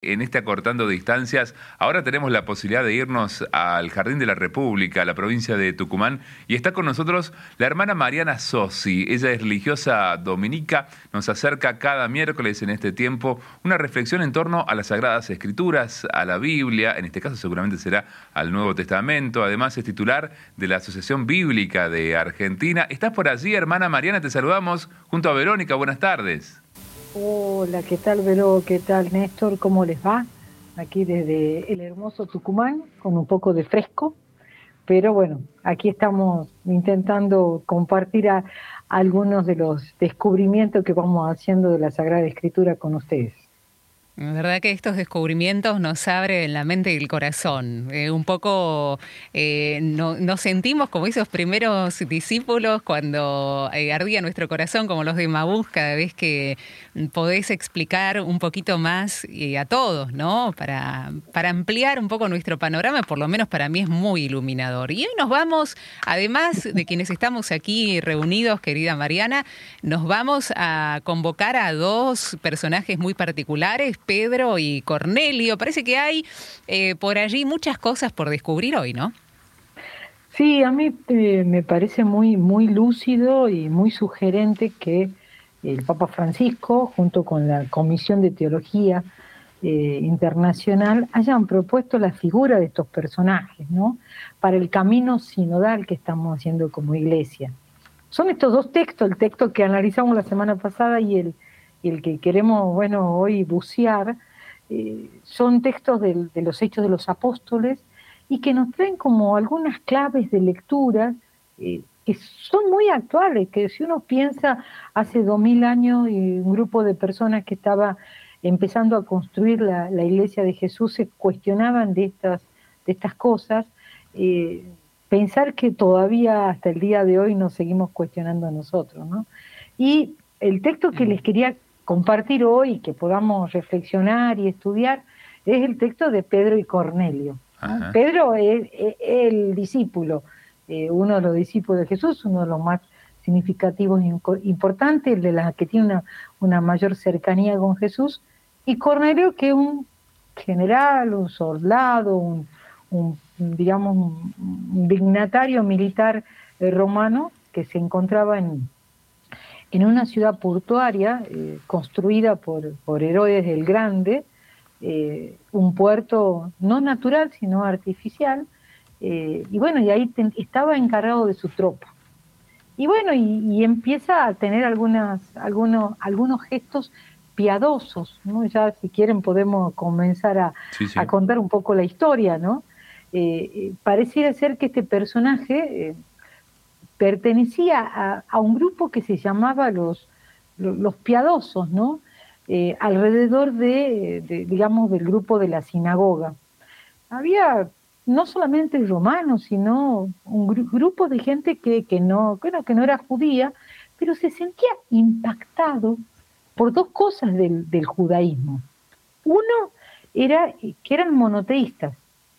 En este acortando distancias, ahora tenemos la posibilidad de irnos al Jardín de la República, a la provincia de Tucumán, y está con nosotros la hermana Mariana Sossi. Ella es religiosa dominica, nos acerca cada miércoles en este tiempo una reflexión en torno a las Sagradas Escrituras, a la Biblia, en este caso seguramente será al Nuevo Testamento. Además es titular de la Asociación Bíblica de Argentina. ¿Estás por allí, hermana Mariana? Te saludamos junto a Verónica. Buenas tardes. Hola, ¿qué tal, Vero? ¿Qué tal, Néstor? ¿Cómo les va? Aquí desde el hermoso Tucumán, con un poco de fresco, pero bueno, aquí estamos intentando compartir algunos de los descubrimientos que vamos haciendo de la Sagrada Escritura con ustedes. La verdad que estos descubrimientos nos abren la mente y el corazón. Un poco nos sentimos como esos primeros discípulos cuando ardía nuestro corazón, como los de Maús, cada vez que podés explicar un poquito más a todos, ¿no? Para ampliar un poco nuestro panorama, por lo menos para mí es muy iluminador. Y hoy nos vamos, además de quienes estamos aquí reunidos, querida Mariana, nos vamos a convocar a dos personajes muy particulares, Pedro y Cornelio. Parece que hay por allí muchas cosas por descubrir hoy, ¿no? Sí, a mí me parece muy, muy lúcido y muy sugerente que el Papa Francisco, junto con la Comisión de Teología Internacional, hayan propuesto la figura de estos personajes, ¿no? Para el camino sinodal que estamos haciendo como Iglesia. Son estos dos textos, el texto que analizamos la semana pasada y el que queremos, bueno, hoy bucear, son textos de los Hechos de los Apóstoles y que nos traen como algunas claves de lectura que son muy actuales, que si uno piensa hace 2000 años y un grupo de personas que estaba empezando a construir la Iglesia de Jesús se cuestionaban de estas cosas, pensar que todavía hasta el día de hoy nos seguimos cuestionando a nosotros, ¿no? Y el texto que les quería compartir hoy, que podamos reflexionar y estudiar, es el texto de Pedro y Cornelio, ¿no? Pedro es el discípulo, uno de los discípulos de Jesús, uno de los más significativos e importantes, el de la que tiene una mayor cercanía con Jesús, y Cornelio, que es un general, un soldado, digamos, un dignatario militar romano que se encontraba en una ciudad portuaria construida por Herodes el Grande, un puerto no natural, sino artificial, y bueno, y ahí estaba encargado de su tropa. Y bueno, y empieza a tener algunos gestos piadosos, ¿no? Ya si quieren podemos comenzar a contar un poco la historia, ¿no? Pareciera ser que este personaje pertenecía a un grupo que se llamaba los piadosos, ¿no? Alrededor digamos, del grupo de la sinagoga. Había no solamente romanos, sino un grupo de gente que no era judía, pero se sentía impactado por dos cosas del judaísmo. Uno era que eran monoteístas.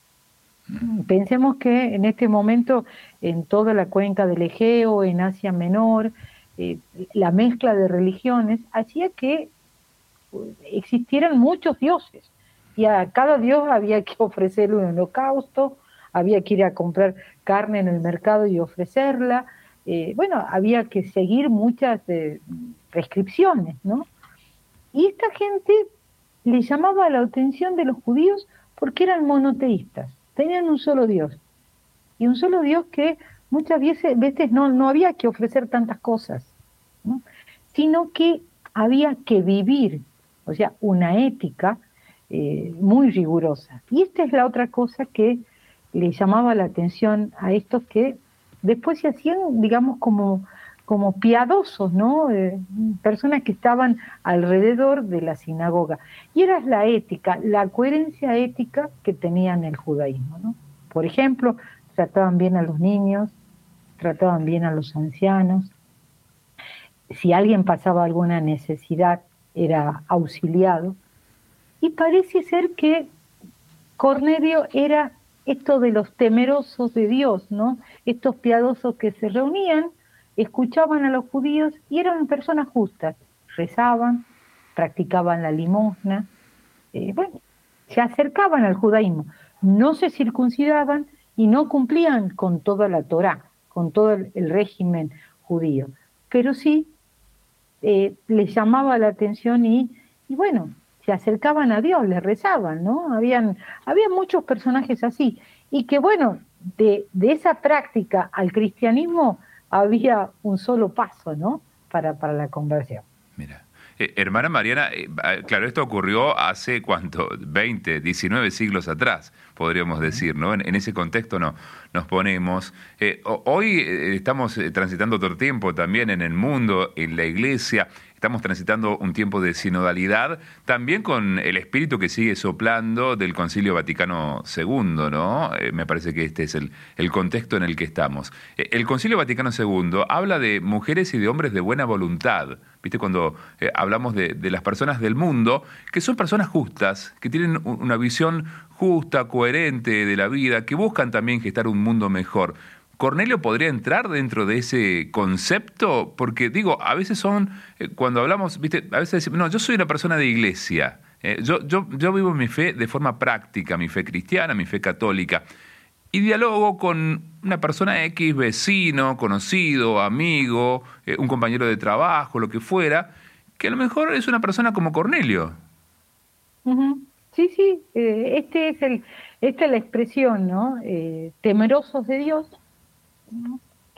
Pensemos que en este momento en toda la cuenca del Egeo, en Asia Menor, la mezcla de religiones hacía que existieran muchos dioses y a cada dios había que ofrecerle un holocausto, había que ir a comprar carne en el mercado y ofrecerla, bueno, había que seguir muchas prescripciones, ¿no? Y esta gente le llamaba la atención de los judíos porque eran monoteístas, tenían un solo Dios, y un solo Dios que muchas veces no había que ofrecer tantas cosas, ¿no? Sino que había que vivir, o sea, una ética muy rigurosa. Y esta es la otra cosa que le llamaba la atención a estos que después se hacían, digamos, como piadosos, ¿no? Personas que estaban alrededor de la sinagoga. Y era la ética, la coherencia ética que tenían el judaísmo, ¿no? Por ejemplo, trataban bien a los niños, trataban bien a los ancianos. Si alguien pasaba alguna necesidad, era auxiliado. Y parece ser que Cornelio era esto de los temerosos de Dios, ¿no? Estos piadosos que se reunían, escuchaban a los judíos y eran personas justas, rezaban, practicaban la limosna, bueno, se acercaban al judaísmo, no se circuncidaban y no cumplían con toda la Torá, con todo el régimen judío, pero sí les llamaba la atención y bueno, se acercaban a Dios, le rezaban, ¿no? Había muchos personajes así, y que bueno, de esa práctica al cristianismo había un solo paso, ¿no? Para la conversión. Mira. Hermana Mariana, claro, esto ocurrió hace, ¿cuánto? 20, 19 siglos atrás, podríamos decir, ¿no? En ese contexto nos ponemos. Hoy estamos transitando otro tiempo también en el mundo, en la iglesia. Estamos transitando un tiempo de sinodalidad, también con el espíritu que sigue soplando del Concilio Vaticano II, ¿no? Me parece que este es el contexto en el que estamos. El Concilio Vaticano II habla de mujeres y de hombres de buena voluntad. ¿Viste? Cuando hablamos de las personas del mundo, que son personas justas, que tienen una visión justa, coherente de la vida, que buscan también gestar un mundo mejor. ¿Cornelio podría entrar dentro de ese concepto? Porque digo, a veces cuando hablamos, ¿viste? A veces decimos, no, yo soy una persona de iglesia, yo vivo mi fe de forma práctica, mi fe cristiana, mi fe católica, y dialogo con una persona X, vecino, conocido, amigo, un compañero de trabajo, lo que fuera, que a lo mejor es una persona como Cornelio. Uh-huh. Sí, sí, esta es la expresión, ¿no? Temerosos de Dios, ¿no?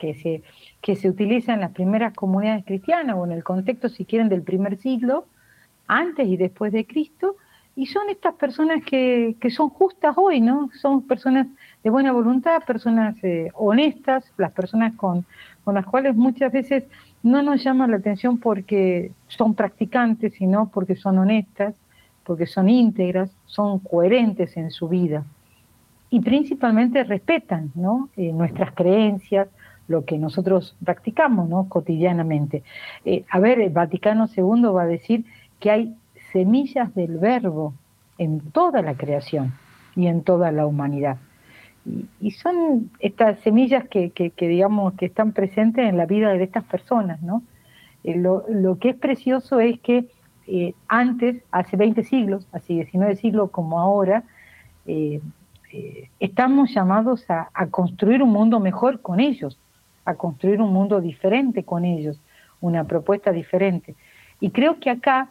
que se utiliza en las primeras comunidades cristianas o en el contexto, si quieren, del primer siglo, antes y después de Cristo, y son estas personas que son justas hoy, ¿no? Son personas de buena voluntad, personas honestas, las personas con las cuales muchas veces no nos llama la atención porque son practicantes, sino porque son honestas, porque son íntegras, son coherentes en su vida y principalmente respetan, ¿no? Nuestras creencias, lo que nosotros practicamos, ¿no? Cotidianamente. El Vaticano II va a decir que hay semillas del verbo en toda la creación y en toda la humanidad. Y son estas semillas que digamos que están presentes en la vida de estas personas, ¿no? Lo que es precioso es que antes, hace 20 siglos, hace 19 siglos como ahora, estamos llamados a construir un mundo mejor con ellos, a construir un mundo diferente con ellos, una propuesta diferente. Y creo que acá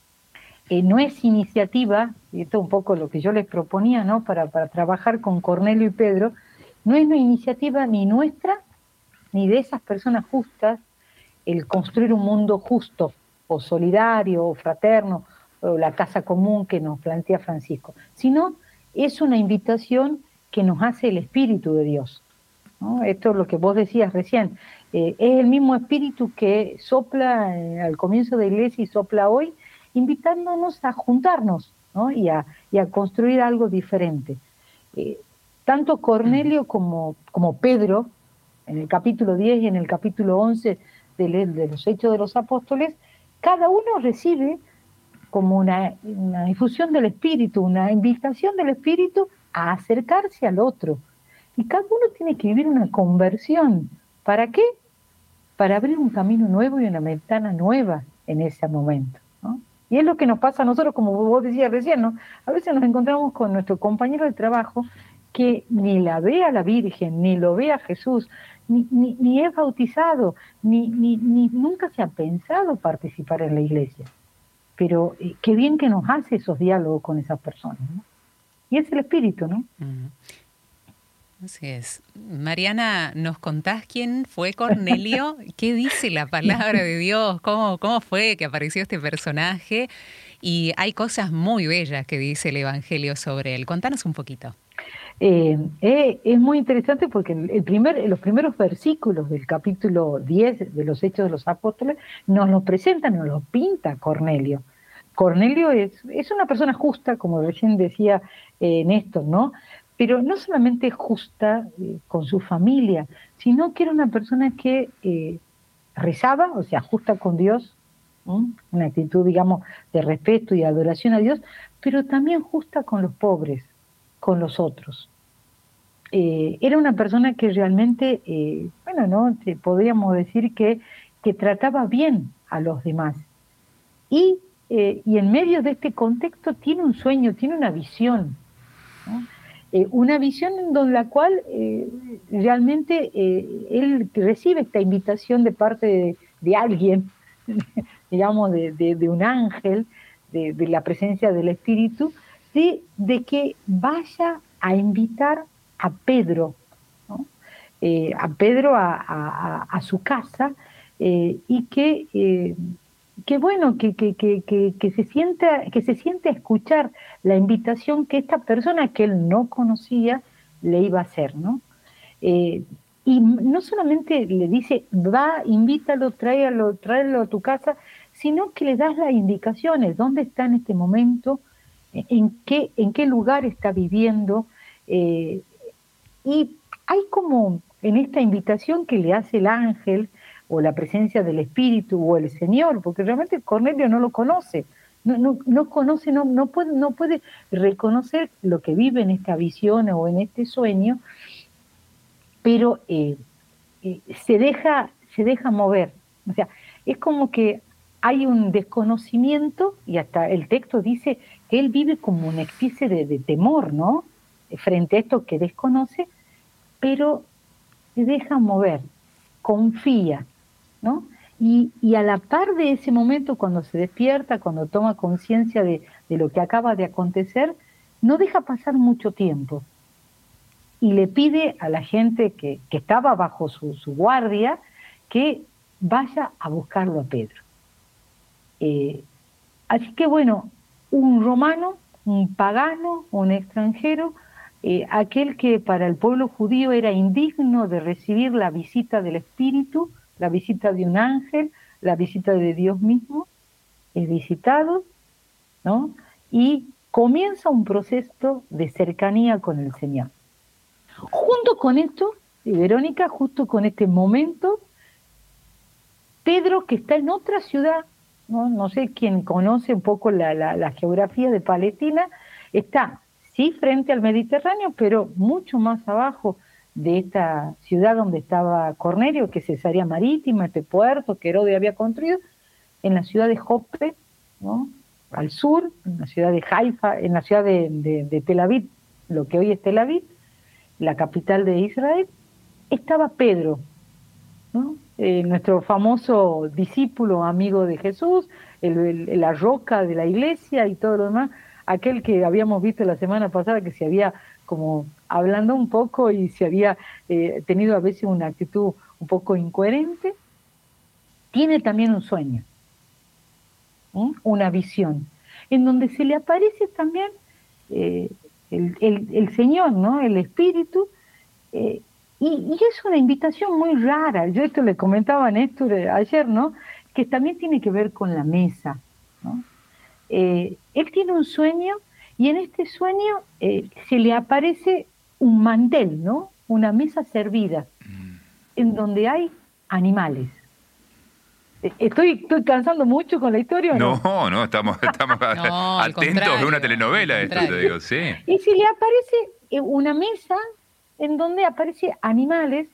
no es iniciativa, y esto es un poco lo que yo les proponía, ¿no? Para trabajar con Cornelio y Pedro, no es una iniciativa ni nuestra, ni de esas personas justas, el construir un mundo justo, o solidario, o fraterno, o la casa común que nos plantea Francisco, sino es una invitación que nos hace el Espíritu de Dios, ¿no? Esto es lo que vos decías recién, es el mismo Espíritu que sopla al comienzo de la Iglesia y sopla hoy, invitándonos a juntarnos, ¿no? y a construir algo diferente. Tanto Cornelio como Pedro, en el capítulo 10 y en el capítulo 11 de los Hechos de los Apóstoles, cada uno recibe como una infusión del Espíritu, una invitación del Espíritu a acercarse al otro. Y cada uno tiene que vivir una conversión. ¿Para qué? Para abrir un camino nuevo y una ventana nueva en ese momento, ¿no? Y es lo que nos pasa a nosotros, como vos decías recién, ¿no? A veces nos encontramos con nuestro compañero de trabajo que ni la ve a la Virgen, ni lo ve a Jesús, ni es bautizado, ni nunca se ha pensado participar en la iglesia. Pero qué bien que nos hace esos diálogos con esas personas, ¿no? Y es el Espíritu, ¿no? Así es. Mariana, ¿nos contás quién fue Cornelio? ¿Qué dice la palabra de Dios? ¿Cómo fue que apareció este personaje? Y hay cosas muy bellas que dice el Evangelio sobre él. Contanos un poquito. Es muy interesante porque los primeros versículos del capítulo 10 de los Hechos de los Apóstoles nos lo presentan, nos lo pinta Cornelio. Cornelio es una persona justa, como recién decía Néstor, ¿no? Pero no solamente justa con su familia, sino que era una persona que rezaba, o sea, justa con Dios, ¿no? Una actitud, digamos, de respeto y adoración a Dios, pero también justa con los pobres, con los otros. Era una persona que realmente, ¿no? Podríamos decir que trataba bien a los demás. Y y en medio de este contexto tiene un sueño, tiene una visión, ¿no? Una visión en la cual realmente él recibe esta invitación de parte de alguien, digamos, de un ángel, de la presencia del Espíritu, de que vaya a invitar a Pedro, ¿no? A Pedro a su casa, y que bueno, que se siente a escuchar la invitación que esta persona que él no conocía le iba a hacer, ¿no? Y no solamente le dice, va, invítalo, tráelo a tu casa, sino que le das las indicaciones, dónde está en este momento, en qué lugar está viviendo, y hay como en esta invitación que le hace el ángel, o la presencia del Espíritu, o el Señor, porque realmente Cornelio no lo conoce, no conoce, no puede reconocer lo que vive en esta visión o en este sueño, pero se deja mover. O sea, es como que hay un desconocimiento, y hasta el texto dice que él vive como una especie de temor, ¿no? Frente a esto que desconoce, pero se deja mover, confía, ¿no? Y a la par de ese momento, cuando se despierta, cuando toma conciencia de lo que acaba de acontecer, no deja pasar mucho tiempo. Y le pide a la gente que estaba bajo su guardia que vaya a buscarlo a Pedro. Así que bueno, un romano, un pagano, un extranjero, aquel que para el pueblo judío era indigno de recibir la visita del Espíritu, la visita de un ángel, la visita de Dios mismo, es visitado, ¿no? Y comienza un proceso de cercanía con el Señor. Junto con esto, Verónica, justo con este momento, Pedro, que está en otra ciudad, no sé quién conoce un poco la geografía de Palestina, está sí frente al Mediterráneo, pero mucho más abajo de esta ciudad donde estaba Cornelio, que es Cesarea Marítima, este puerto que Herodes había construido, en la ciudad de Jope, ¿no? Al sur, en la ciudad de Haifa, en la ciudad de Tel Aviv, lo que hoy es Tel Aviv, la capital de Israel, estaba Pedro, ¿no? Nuestro famoso discípulo, amigo de Jesús, la roca de la iglesia y todo lo demás, aquel que habíamos visto la semana pasada que se había como hablando un poco y se había tenido a veces una actitud un poco incoherente, tiene también un sueño, una visión, en donde se le aparece también el Señor, ¿no? El Espíritu, y es una invitación muy rara. Yo esto le comentaba a Néstor ayer, ¿no? Que también tiene que ver con la mesa, ¿no? Él tiene un sueño, y en este sueño se le aparece un mantel, ¿no? Una mesa servida, en donde hay animales. ¿Estoy cansando mucho con la historia o no? No, estamos No, atentos de una telenovela, esto te digo, sí. Y se le aparece una mesa en donde aparecen animales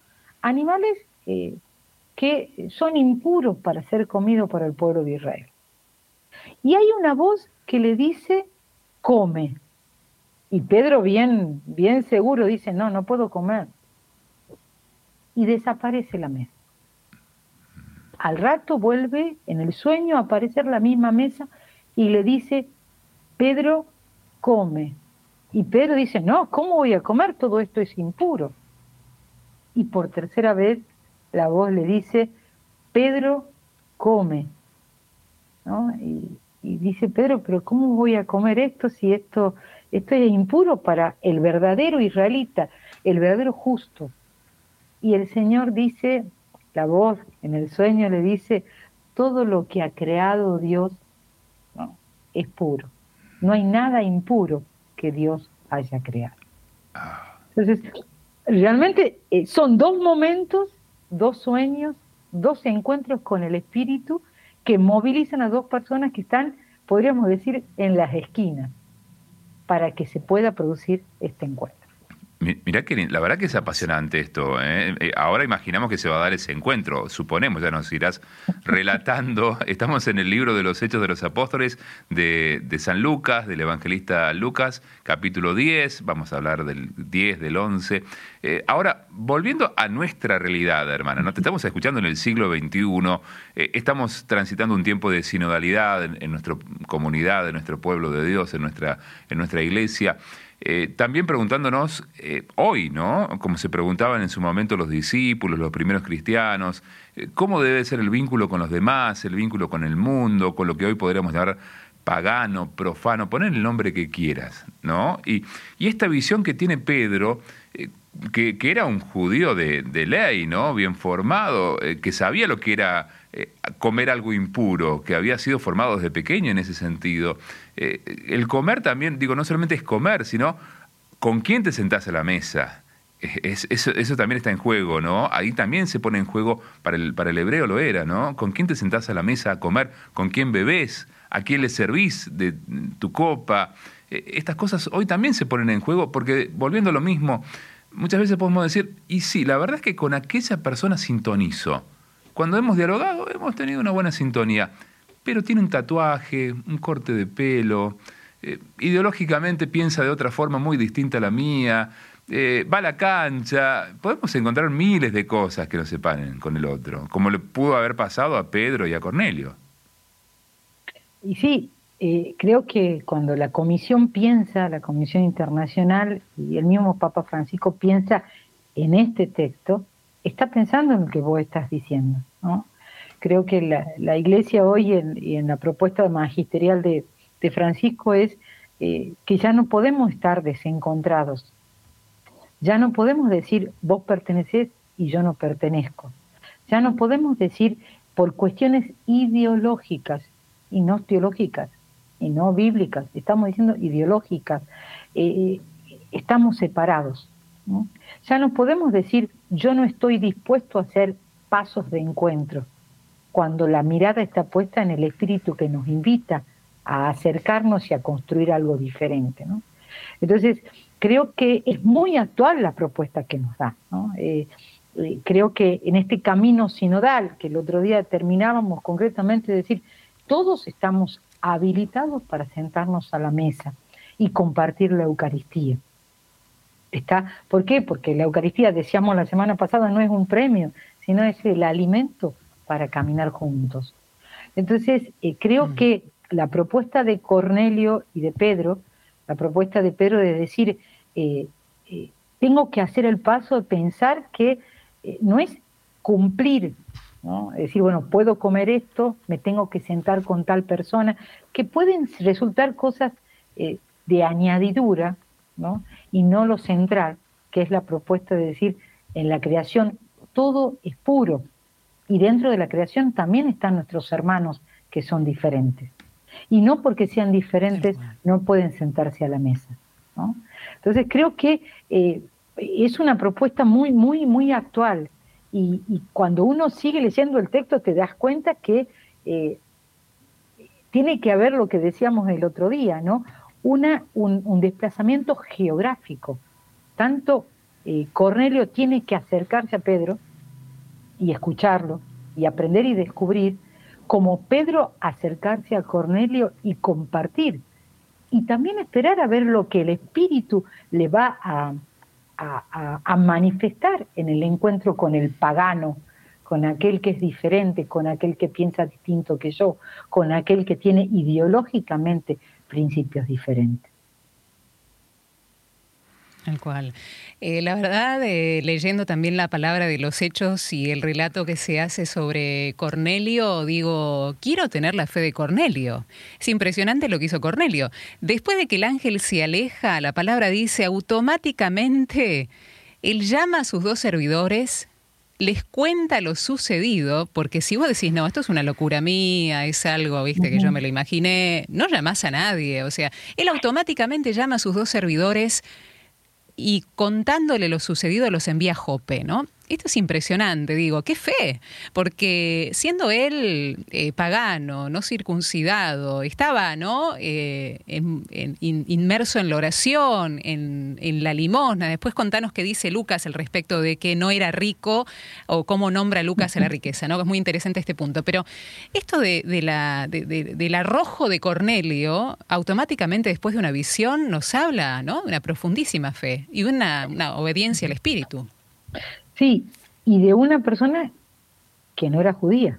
que son impuros para ser comidos por el pueblo de Israel. Y hay una voz que le dice, come. Y Pedro bien seguro dice, no puedo comer. Y desaparece la mesa. Al rato vuelve en el sueño a aparecer la misma mesa y le dice, Pedro, come. Y Pedro dice, no, ¿cómo voy a comer? Todo esto es impuro. Y por tercera vez la voz le dice, Pedro, come, ¿no? Y dice Pedro, pero ¿cómo voy a comer esto si esto es impuro para el verdadero israelita, el verdadero justo? Y el Señor dice, la voz en el sueño le dice, todo lo que ha creado Dios, ¿no?, es puro. No hay nada impuro que Dios haya creado. Entonces, realmente son dos momentos, dos sueños, dos encuentros con el Espíritu que movilizan a dos personas que están, podríamos decir, en las esquinas para que se pueda producir este encuentro. Mira, Mirá que la verdad que es apasionante esto, ¿eh? Ahora imaginamos que se va a dar ese encuentro, suponemos, ya nos irás relatando. Estamos en el libro de los Hechos de los Apóstoles de San Lucas, del evangelista Lucas, capítulo 10, vamos a hablar del 10, del 11. Ahora, volviendo a nuestra realidad, hermana, ¿no? Te estamos escuchando en el siglo XXI, estamos transitando un tiempo de sinodalidad en nuestra comunidad, en nuestro pueblo de Dios, en nuestra iglesia. También preguntándonos hoy, ¿no? Como se preguntaban en su momento los discípulos, los primeros cristianos, ¿cómo debe ser el vínculo con los demás, el vínculo con el mundo, con lo que hoy podríamos llamar pagano, profano, poner el nombre que quieras, ¿no? Y esta visión que tiene Pedro, que era un judío de ley, ¿no? Bien formado, que sabía lo que era comer algo impuro, que había sido formado desde pequeño en ese sentido. El comer también, digo, no solamente es comer, sino con quién te sentás a la mesa. Eso también está en juego, ¿no? Ahí también se pone en juego, para el hebreo lo era, ¿no? Con quién te sentás a la mesa a comer, con quién bebés, a quién le servís de tu copa. Estas cosas hoy también se ponen en juego porque, volviendo a lo mismo, muchas veces podemos decir, y sí, la verdad es que con aquella persona sintonizo. Cuando hemos dialogado, hemos tenido una buena sintonía, pero tiene un tatuaje, un corte de pelo, ideológicamente piensa de otra forma muy distinta a la mía, va a la cancha. Podemos encontrar miles de cosas que nos separen con el otro, como le pudo haber pasado a Pedro y a Cornelio. Y sí, creo que cuando la Comisión piensa, la Comisión Internacional y el mismo Papa Francisco piensa en este texto, está pensando en lo que vos estás diciendo, ¿no? Creo que la Iglesia hoy y en la propuesta magisterial de Francisco es que ya no podemos estar desencontrados, ya no podemos decir vos pertenecés y yo no pertenezco, ya no podemos decir por cuestiones ideológicas y no teológicas y no bíblicas, estamos diciendo ideológicas, estamos separados, ¿no? Ya no podemos decir yo no estoy dispuesto a hacer pasos de encuentro, cuando la mirada está puesta en el Espíritu que nos invita a acercarnos y a construir algo diferente, ¿no? Entonces, creo que es muy actual la propuesta que nos da, ¿no? Creo que en este camino sinodal, que el otro día terminábamos concretamente de decir, todos estamos habilitados para sentarnos a la mesa y compartir la Eucaristía. ¿Por qué? Porque la Eucaristía, decíamos la semana pasada, no es un premio, sino es el alimento para caminar juntos. Entonces, creo que la propuesta de Cornelio y de Pedro, la propuesta de Pedro de decir, tengo que hacer el paso de pensar que no es cumplir, ¿no? Es decir, bueno, puedo comer esto, me tengo que sentar con tal persona, que pueden resultar cosas de añadidura, ¿no? Y no lo central, que es la propuesta de decir, en la creación todo es puro, y dentro de la creación también están nuestros hermanos que son diferentes. Y no porque sean diferentes no pueden sentarse a la mesa, ¿no? Entonces creo que es una propuesta muy, muy, muy actual. Y cuando uno sigue leyendo el texto te das cuenta que tiene que haber lo que decíamos el otro día, ¿no? Un desplazamiento geográfico. Tanto Cornelio tiene que acercarse a Pedro y escucharlo y aprender y descubrir, como Pedro acercarse a Cornelio y compartir. Y también esperar a ver lo que el Espíritu le va a manifestar en el encuentro con el pagano, con aquel que es diferente, con aquel que piensa distinto que yo, con aquel que tiene ideológicamente principios diferentes. Tal cual. La verdad, leyendo también la palabra de los Hechos y el relato que se hace sobre Cornelio, digo, quiero tener la fe de Cornelio. Es impresionante lo que hizo Cornelio. Después de que el ángel se aleja, la palabra dice, automáticamente, él llama a sus dos servidores, les cuenta lo sucedido, porque si vos decís, no, esto es una locura mía, es algo, viste, que yo me lo imaginé, no llamás a nadie. O sea, él automáticamente llama a sus dos servidores y contándole lo sucedido los envía a Jope, ¿no? Esto es impresionante, digo, qué fe, porque siendo él pagano, no circuncidado, estaba, ¿no? Inmerso en la oración, en la limosna. Después contanos qué dice Lucas al respecto de que no era rico o cómo nombra Lucas a la riqueza, ¿no? Que es muy interesante este punto. Pero esto del arrojo de Cornelio, automáticamente después de una visión nos habla, ¿no? De una profundísima fe y una obediencia al Espíritu. Sí, y de una persona que no era judía,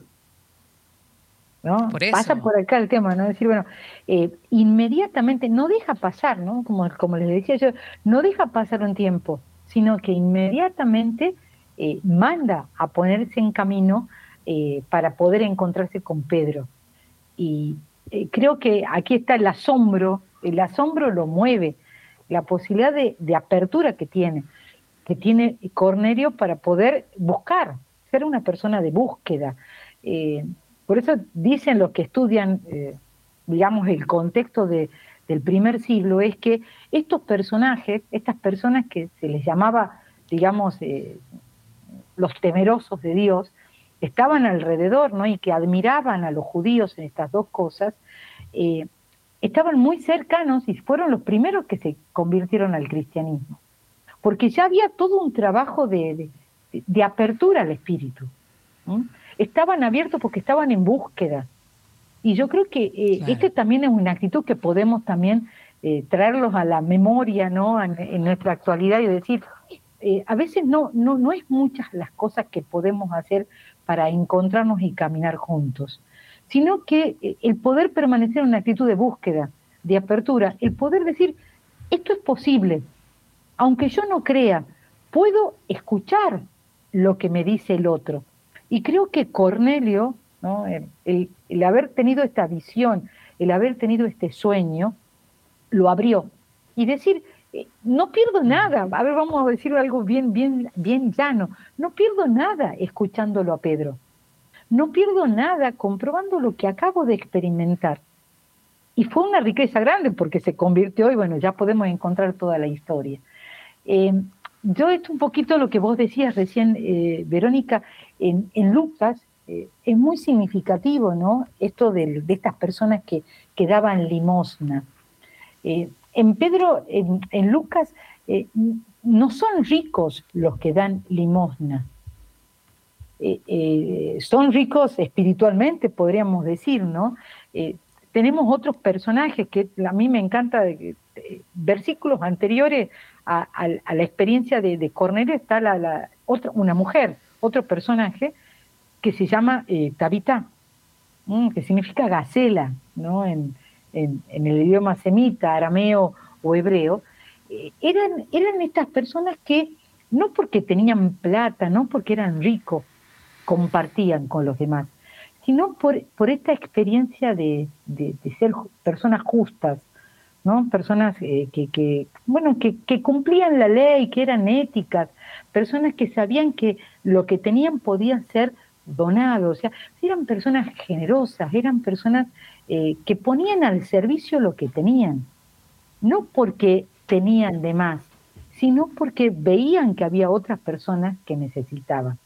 ¿no? Por eso. Pasa por acá el tema, ¿no? Decir, bueno, inmediatamente no deja pasar, ¿no? Como les decía yo, no deja pasar un tiempo, sino que inmediatamente manda a ponerse en camino para poder encontrarse con Pedro. Y creo que aquí está el asombro lo mueve, la posibilidad de apertura que tiene Cornelio para poder buscar, ser una persona de búsqueda. Por eso dicen los que estudian, digamos, el contexto del primer siglo, es que estos personajes, estas personas que se les llamaba, digamos, los temerosos de Dios, estaban alrededor, ¿no? Y que admiraban a los judíos en estas dos cosas, estaban muy cercanos y fueron los primeros que se convirtieron al cristianismo. Porque ya había todo un trabajo de apertura al espíritu. Estaban abiertos porque estaban en búsqueda. Y yo creo que esta también es una actitud que podemos también traerlos a la memoria, ¿no? En nuestra actualidad y decir, a veces no es muchas las cosas que podemos hacer para encontrarnos y caminar juntos, sino que el poder permanecer en una actitud de búsqueda, de apertura, el poder decir, esto es posible. Aunque yo no crea, puedo escuchar lo que me dice el otro. Y creo que Cornelio, ¿no? el haber tenido esta visión, el haber tenido este sueño, lo abrió. Y decir, no pierdo nada, a ver, vamos a decir algo bien llano, no pierdo nada escuchándolo a Pedro. No pierdo nada comprobando lo que acabo de experimentar. Y fue una riqueza grande porque se convirtió, y bueno, ya podemos encontrar toda la historia. Yo esto un poquito lo que vos decías recién, Verónica, en Lucas, es muy significativo, ¿no? Esto de estas personas que daban limosna. En Pedro, en Lucas, no son ricos los que dan limosna. Son ricos espiritualmente, podríamos decir, ¿no? Tenemos otros personajes que a mí me encanta, versículos anteriores a la experiencia de Cornelio está una mujer, otro personaje que se llama Tabita, que significa gacela, ¿no? En el idioma semita, arameo o hebreo. Eran estas personas que no porque tenían plata, no porque eran ricos, compartían con los demás, sino por esta experiencia de ser personas justas, ¿no? Personas que cumplían la ley, que eran éticas, personas que sabían que lo que tenían podía ser donado, o sea, eran personas generosas, eran personas que ponían al servicio lo que tenían, no porque tenían de más, sino porque veían que había otras personas que necesitaban.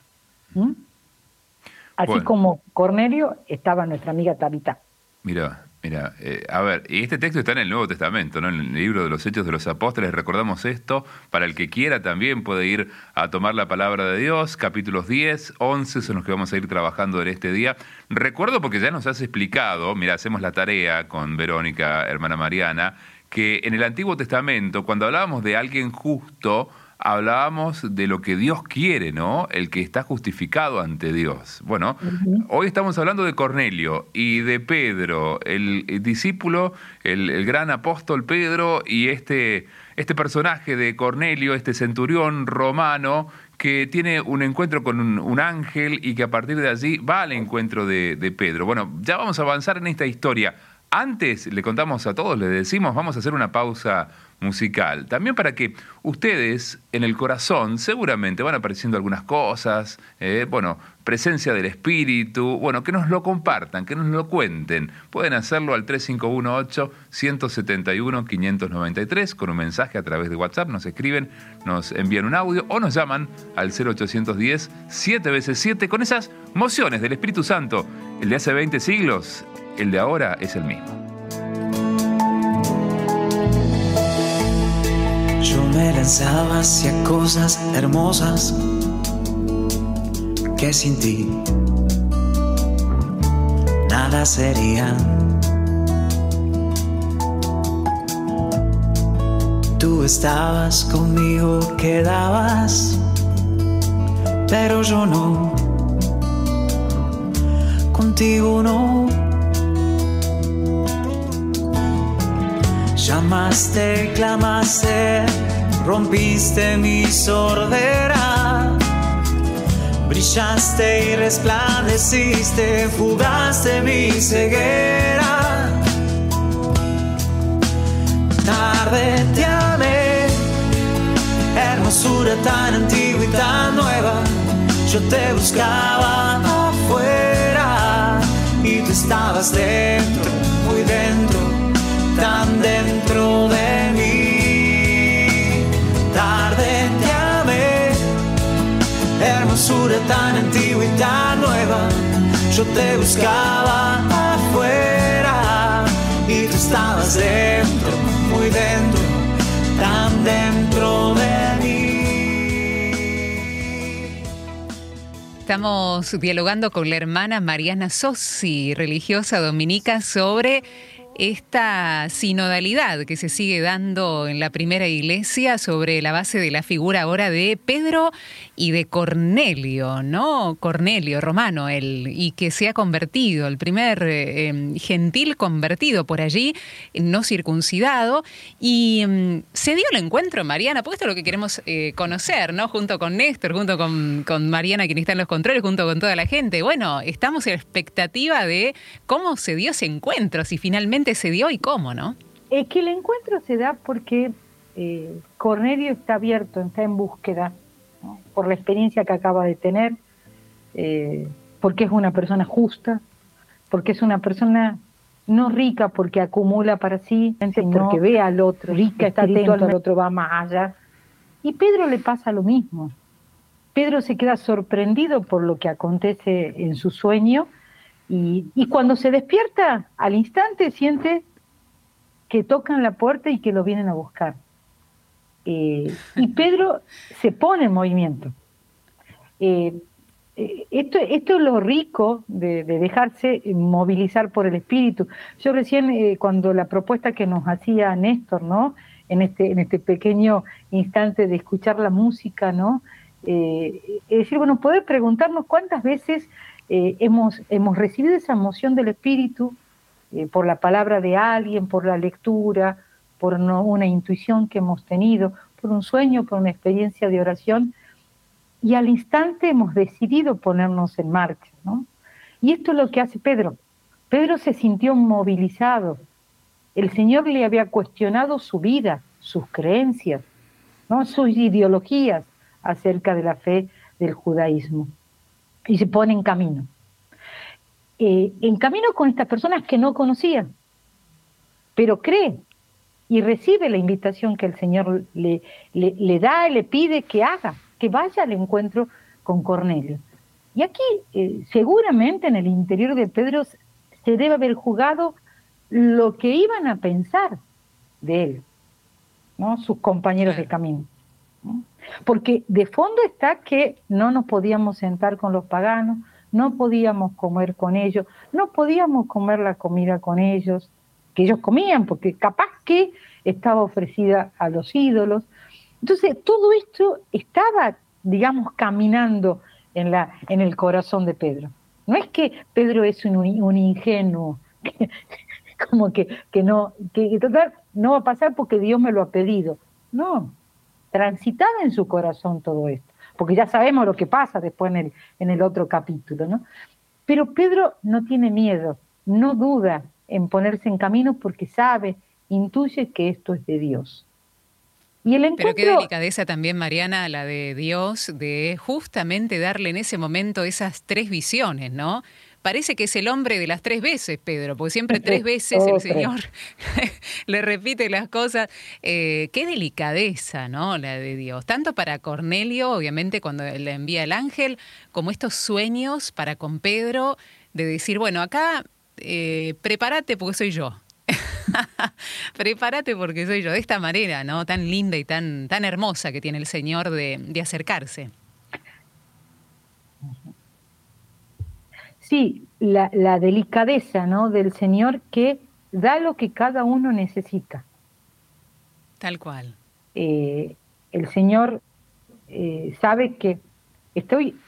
Así bueno, como Cornelio, estaba nuestra amiga Tabita. Mira, a ver, y este texto está en el Nuevo Testamento, ¿no? En el libro de los Hechos de los Apóstoles, recordamos esto, para el que quiera también puede ir a tomar la palabra de Dios, capítulos 10, 11 son los que vamos a ir trabajando en este día. Recuerdo porque ya nos has explicado, mira, hacemos la tarea con Verónica, hermana Mariana, que en el Antiguo Testamento, cuando hablábamos de alguien justo, hablábamos de lo que Dios quiere, ¿no? El que está justificado ante Dios. Bueno, hoy estamos hablando de Cornelio y de Pedro, el discípulo, el gran apóstol Pedro, y este personaje de Cornelio, este centurión romano, que tiene un encuentro con un ángel y que a partir de allí va al encuentro de Pedro. Bueno, ya vamos a avanzar en esta historia. Antes, le contamos a todos, le decimos, vamos a hacer una pausa musical. También para que ustedes en el corazón seguramente van apareciendo algunas cosas, presencia del espíritu, que nos lo compartan, que nos lo cuenten. Pueden hacerlo al 3518-171-593 con un mensaje a través de WhatsApp, nos escriben, nos envían un audio o nos llaman al 0810 7x7 con esas mociones del Espíritu Santo. El de hace 20 siglos, el de ahora es el mismo. Yo me lanzaba hacia cosas hermosas que sin ti nada sería. Tú estabas conmigo, quedabas, pero yo no, contigo no. Llamaste, clamaste, rompiste mi sordera, brillaste y resplandeciste, fugaste mi ceguera. Tarde te amé, hermosura tan antigua y tan nueva. Yo te buscaba afuera y tú estabas dentro, muy dentro, tan dentro de mí. Tarde te amé, hermosura tan antigua y tan nueva. Yo te buscaba afuera y tú estabas dentro, muy dentro, tan dentro de mí. Estamos dialogando con la hermana Mariana Sossi, religiosa dominica, sobre esta sinodalidad que se sigue dando en la primera iglesia sobre la base de la figura ahora de Pedro y de Cornelio, ¿no? Cornelio, romano, y que se ha convertido, el primer gentil convertido por allí, no circuncidado, y se dio el encuentro, Mariana, porque esto es lo que queremos conocer, ¿no? Junto con Néstor, junto con Mariana, quien está en los controles, junto con toda la gente. Bueno, estamos en expectativa de cómo se dio ese encuentro, si finalmente se dio y cómo, ¿no? Es que el encuentro se da porque Cornelio está abierto, está en búsqueda, ¿no? Por la experiencia que acaba de tener, porque es una persona justa, porque es una persona no rica porque acumula para sí, sino porque ve al otro, rica, está atento al otro, va más allá. Y Pedro le pasa lo mismo. Pedro se queda sorprendido por lo que acontece en su sueño. Y cuando se despierta, al instante siente que tocan la puerta y que lo vienen a buscar. Y Pedro se pone en movimiento. Esto es lo rico de dejarse movilizar por el Espíritu. Yo recién, cuando la propuesta que nos hacía Néstor, ¿no? En este pequeño instante de escuchar la música, ¿no? Es decir, bueno, poder preguntarnos cuántas veces hemos recibido esa emoción del Espíritu por la palabra de alguien, por la lectura, por una intuición que hemos tenido, por un sueño, por una experiencia de oración, y al instante hemos decidido ponernos en marcha, ¿no? Y esto es lo que hace Pedro. Pedro se sintió movilizado. El Señor le había cuestionado su vida, sus creencias, ¿no? Sus ideologías acerca de la fe del judaísmo. Y se pone en camino. En camino con estas personas que no conocía, pero cree y recibe la invitación que el Señor le da, le pide que haga, que vaya al encuentro con Cornelio. Y aquí seguramente en el interior de Pedro se debe haber jugado lo que iban a pensar de él, ¿no? Sus compañeros de camino, ¿no? Porque de fondo está que no nos podíamos sentar con los paganos, no podíamos comer con ellos, no podíamos comer la comida con ellos, que ellos comían, porque capaz que estaba ofrecida a los ídolos. Entonces, todo esto estaba, digamos, caminando en el corazón de Pedro. No es que Pedro es un ingenuo, como que total, no va a pasar porque Dios me lo ha pedido. No, transitaba en su corazón todo esto, porque ya sabemos lo que pasa después en el otro capítulo, ¿no? Pero Pedro no tiene miedo, no duda en ponerse en camino porque sabe, intuye que esto es de Dios. Y el Pero qué encuentro, delicadeza también, Mariana, la de Dios, de justamente darle en ese momento esas tres visiones, ¿no? Parece que es el hombre de las tres veces, Pedro, porque siempre tres veces el todo tres. Señor le repite las cosas. Qué delicadeza, ¿no? La de Dios. Tanto para Cornelio, obviamente, cuando le envía el ángel, como estos sueños para con Pedro, de decir, bueno, acá prepárate porque soy yo. Prepárate porque soy yo, de esta manera, ¿no? Tan linda y tan hermosa que tiene el Señor de acercarse. Sí, la delicadeza, ¿no?, del Señor que da lo que cada uno necesita. Tal cual. El Señor sabe que estoy,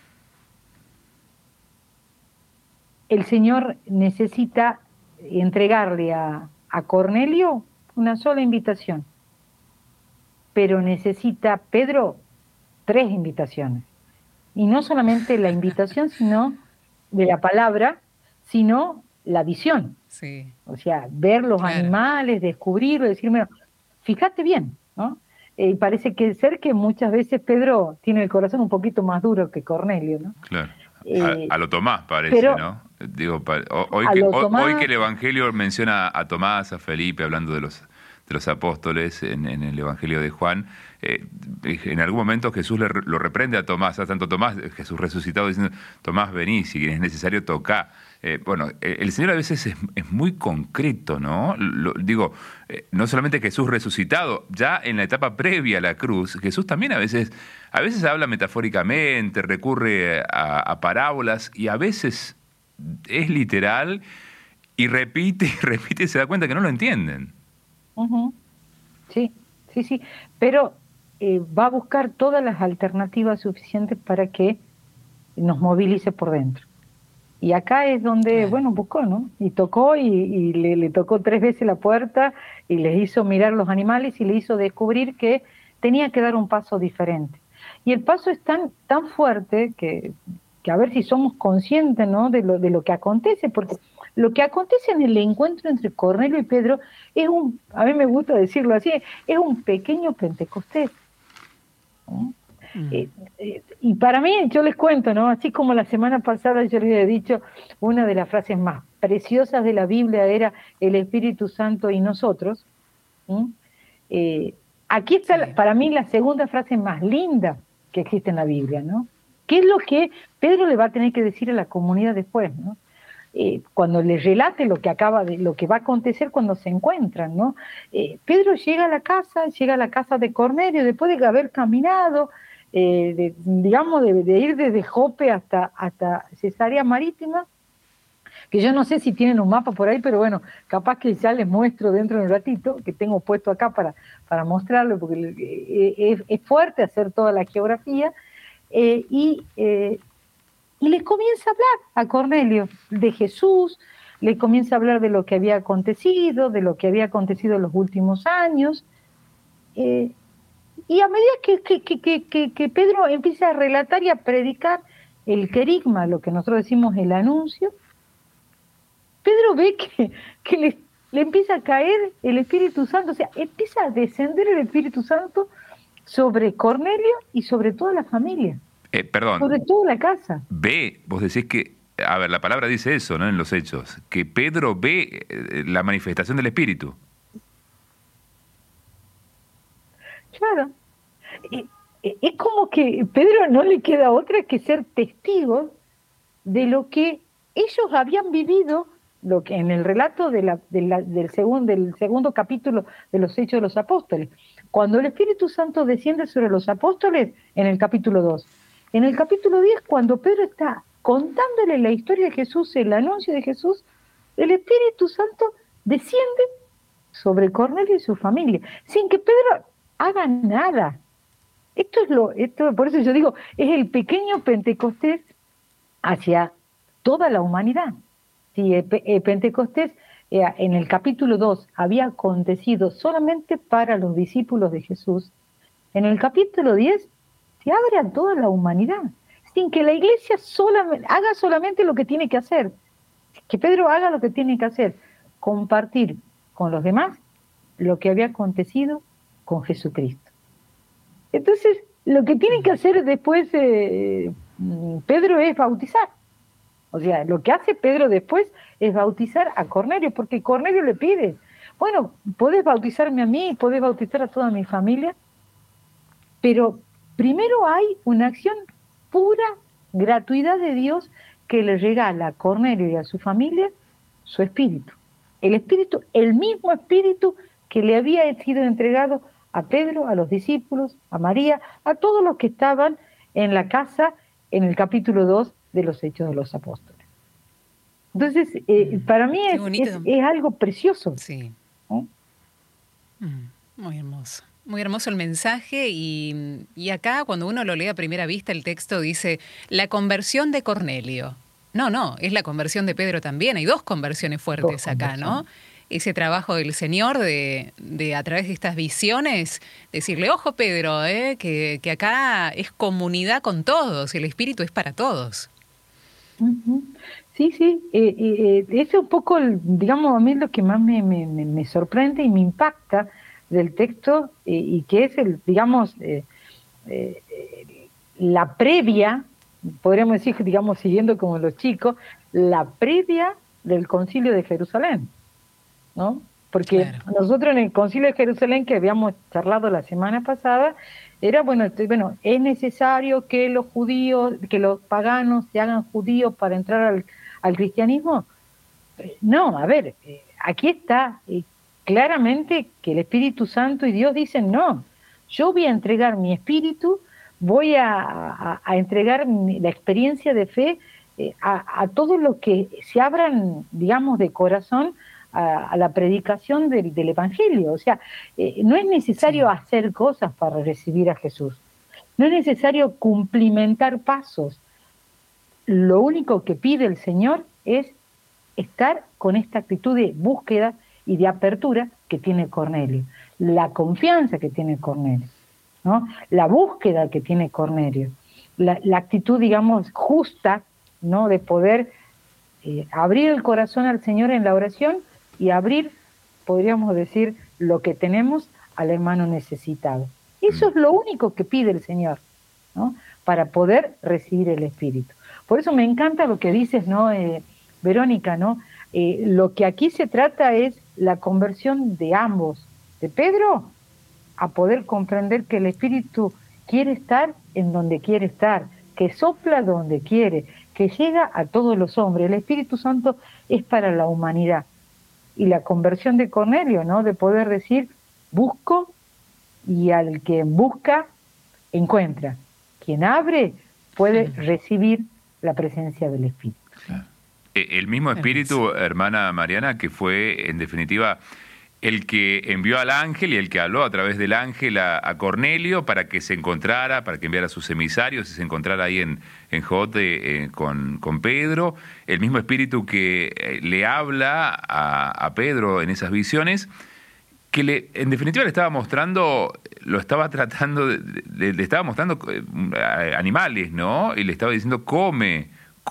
el Señor necesita entregarle a Cornelio una sola invitación, pero necesita, Pedro, tres invitaciones. Y no solamente la invitación, sino de la palabra, sino la visión. Sí. O sea, ver los Claro. animales, descubrirlo, decirme, fíjate bien, ¿no? Y parece que muchas veces Pedro tiene el corazón un poquito más duro que Cornelio, ¿no? Claro. A lo Tomás parece, pero ¿no? Digo, hoy a que, lo hoy que Tomás, el Evangelio menciona a Tomás, a Felipe, hablando de los apóstoles en el Evangelio de Juan, en algún momento Jesús lo reprende a Tomás, a tanto Tomás, Jesús resucitado, diciendo, Tomás, vení, si es necesario, tocá. Bueno, el Señor a veces es muy concreto, ¿no? Digo, no solamente Jesús resucitado, ya en la etapa previa a la cruz, Jesús también a veces habla metafóricamente, recurre a parábolas y a veces es literal y repite y repite y se da cuenta que no lo entienden. uh-huh, sí, sí, sí, pero va a buscar todas las alternativas suficientes para que nos movilice por dentro. Y acá es donde, Claro. bueno, buscó, ¿no? Y tocó y le tocó tres veces la puerta y les hizo mirar los animales y le hizo descubrir que tenía que dar un paso diferente. Y el paso es tan fuerte que a ver si somos conscientes, ¿no?, de lo que acontece, porque lo que acontece en el encuentro entre Cornelio y Pedro es a mí me gusta decirlo así, es un pequeño Pentecostés, ¿no? Y para mí, yo les cuento, ¿no? Así como la semana pasada yo les he dicho, una de las frases más preciosas de la Biblia era el Espíritu Santo y nosotros. Aquí está, Sí. para mí, la segunda frase más linda que existe en la Biblia, ¿no? ¿Qué es lo que Pedro le va a tener que decir a la comunidad después, ¿no? Cuando le relate lo que va a acontecer cuando se encuentran, ¿no? Pedro llega a la casa de Cornelio, después de haber caminado, digamos, de ir desde Jope hasta Cesarea Marítima, que yo no sé si tienen un mapa por ahí, pero bueno, capaz que ya les muestro dentro de un ratito, que tengo puesto acá para mostrarlo, porque es fuerte hacer toda la geografía, y le comienza a hablar a Cornelio de Jesús, le comienza a hablar de lo que había acontecido, en los últimos años, y a medida que Pedro empieza a relatar y a predicar el querigma, lo que nosotros decimos el anuncio, Pedro ve que le empieza a caer el Espíritu Santo, o sea, empieza a descender el Espíritu Santo sobre Cornelio y sobre toda la familia, Perdón, sobre toda la casa. vos decís que, a ver, la palabra dice eso, ¿no? En los Hechos, que Pedro ve la manifestación del Espíritu. Claro. Es como que Pedro no le queda otra que ser testigo de lo que ellos habían vivido, lo que en el relato del segundo capítulo de los Hechos de los Apóstoles, cuando el Espíritu Santo desciende sobre los apóstoles en el capítulo 2. En el capítulo 10, cuando Pedro está contándole la historia de Jesús, el anuncio de Jesús, el Espíritu Santo desciende sobre Cornelio y su familia, sin que Pedro haga nada. Por eso yo digo, es el pequeño Pentecostés hacia toda la humanidad. Si Pentecostés en el capítulo 2 había acontecido solamente para los discípulos de Jesús, en el capítulo 10 se abre a toda la humanidad, sin que la iglesia haga solamente lo que tiene que hacer, que Pedro haga lo que tiene que hacer, compartir con los demás lo que había acontecido con Jesucristo. Entonces, lo que tiene que hacer después Pedro es bautizar. O sea, lo que hace Pedro después es bautizar a Cornelio, porque Cornelio le pide, bueno, podés bautizarme a mí, podés bautizar a toda mi familia, pero primero hay una acción pura gratuidad de Dios que le regala a Cornelio y a su familia su espíritu. El espíritu, el mismo espíritu que le había sido entregado a Pedro, a los discípulos, a María, a todos los que estaban en la casa en el capítulo 2 de los Hechos de los Apóstoles. Entonces, para mí es algo precioso. Sí. Muy hermoso. Muy hermoso el mensaje y acá cuando uno lo lee a primera vista el texto dice la conversión de Cornelio. No, es la conversión de Pedro también. Hay dos conversiones fuertes acá, ¿no? Ese trabajo del Señor de a través de estas visiones, decirle, ojo Pedro, que acá es comunidad con todos, el Espíritu es para todos. Uh-huh. Sí, es un poco, digamos, a mí lo que más me sorprende y me impacta del texto y que es, digamos, la previa, podríamos decir, digamos, siguiendo como los chicos, la previa del Concilio de Jerusalén, ¿no? Porque nosotros en el Concilio de Jerusalén que habíamos charlado la semana pasada, era, bueno, es necesario que los judíos, que los paganos se hagan judíos para entrar al cristianismo. No, a ver, aquí está claramente que el Espíritu Santo y Dios dicen, no, yo voy a entregar mi espíritu, voy a entregar la experiencia de fe a todos los que se abran, digamos, de corazón a la predicación del Evangelio. O sea, no es necesario hacer cosas para recibir a Jesús. No es necesario cumplimentar pasos. Lo único que pide el Señor es estar con esta actitud de búsqueda y de apertura que tiene Cornelio. La confianza que tiene Cornelio, ¿no? La búsqueda que tiene Cornelio. La actitud, digamos, justa, ¿no? De poder abrir el corazón al Señor en la oración y abrir, podríamos decir, lo que tenemos al hermano necesitado. Eso es lo único que pide el Señor, ¿no? Para poder recibir el Espíritu. Por eso me encanta lo que dices, ¿no, Verónica, ¿no? Lo que aquí se trata es la conversión de ambos, de Pedro a poder comprender que el Espíritu quiere estar en donde quiere estar, que sopla donde quiere, que llega a todos los hombres. El Espíritu Santo es para la humanidad. Y la conversión de Cornelio, ¿no? De poder decir, busco y al que busca, encuentra. Quien abre puede recibir la presencia del Espíritu. Claro. El mismo Espíritu, hermana Mariana, que fue, en definitiva, el que envió al ángel y el que habló a través del ángel a Cornelio para que se encontrara, para que enviara a sus emisarios y se encontrara ahí en Jope con Pedro. El mismo Espíritu que le habla a Pedro en esas visiones, que en definitiva le estaba mostrando, le estaba mostrando animales, ¿no? Y le estaba diciendo, come.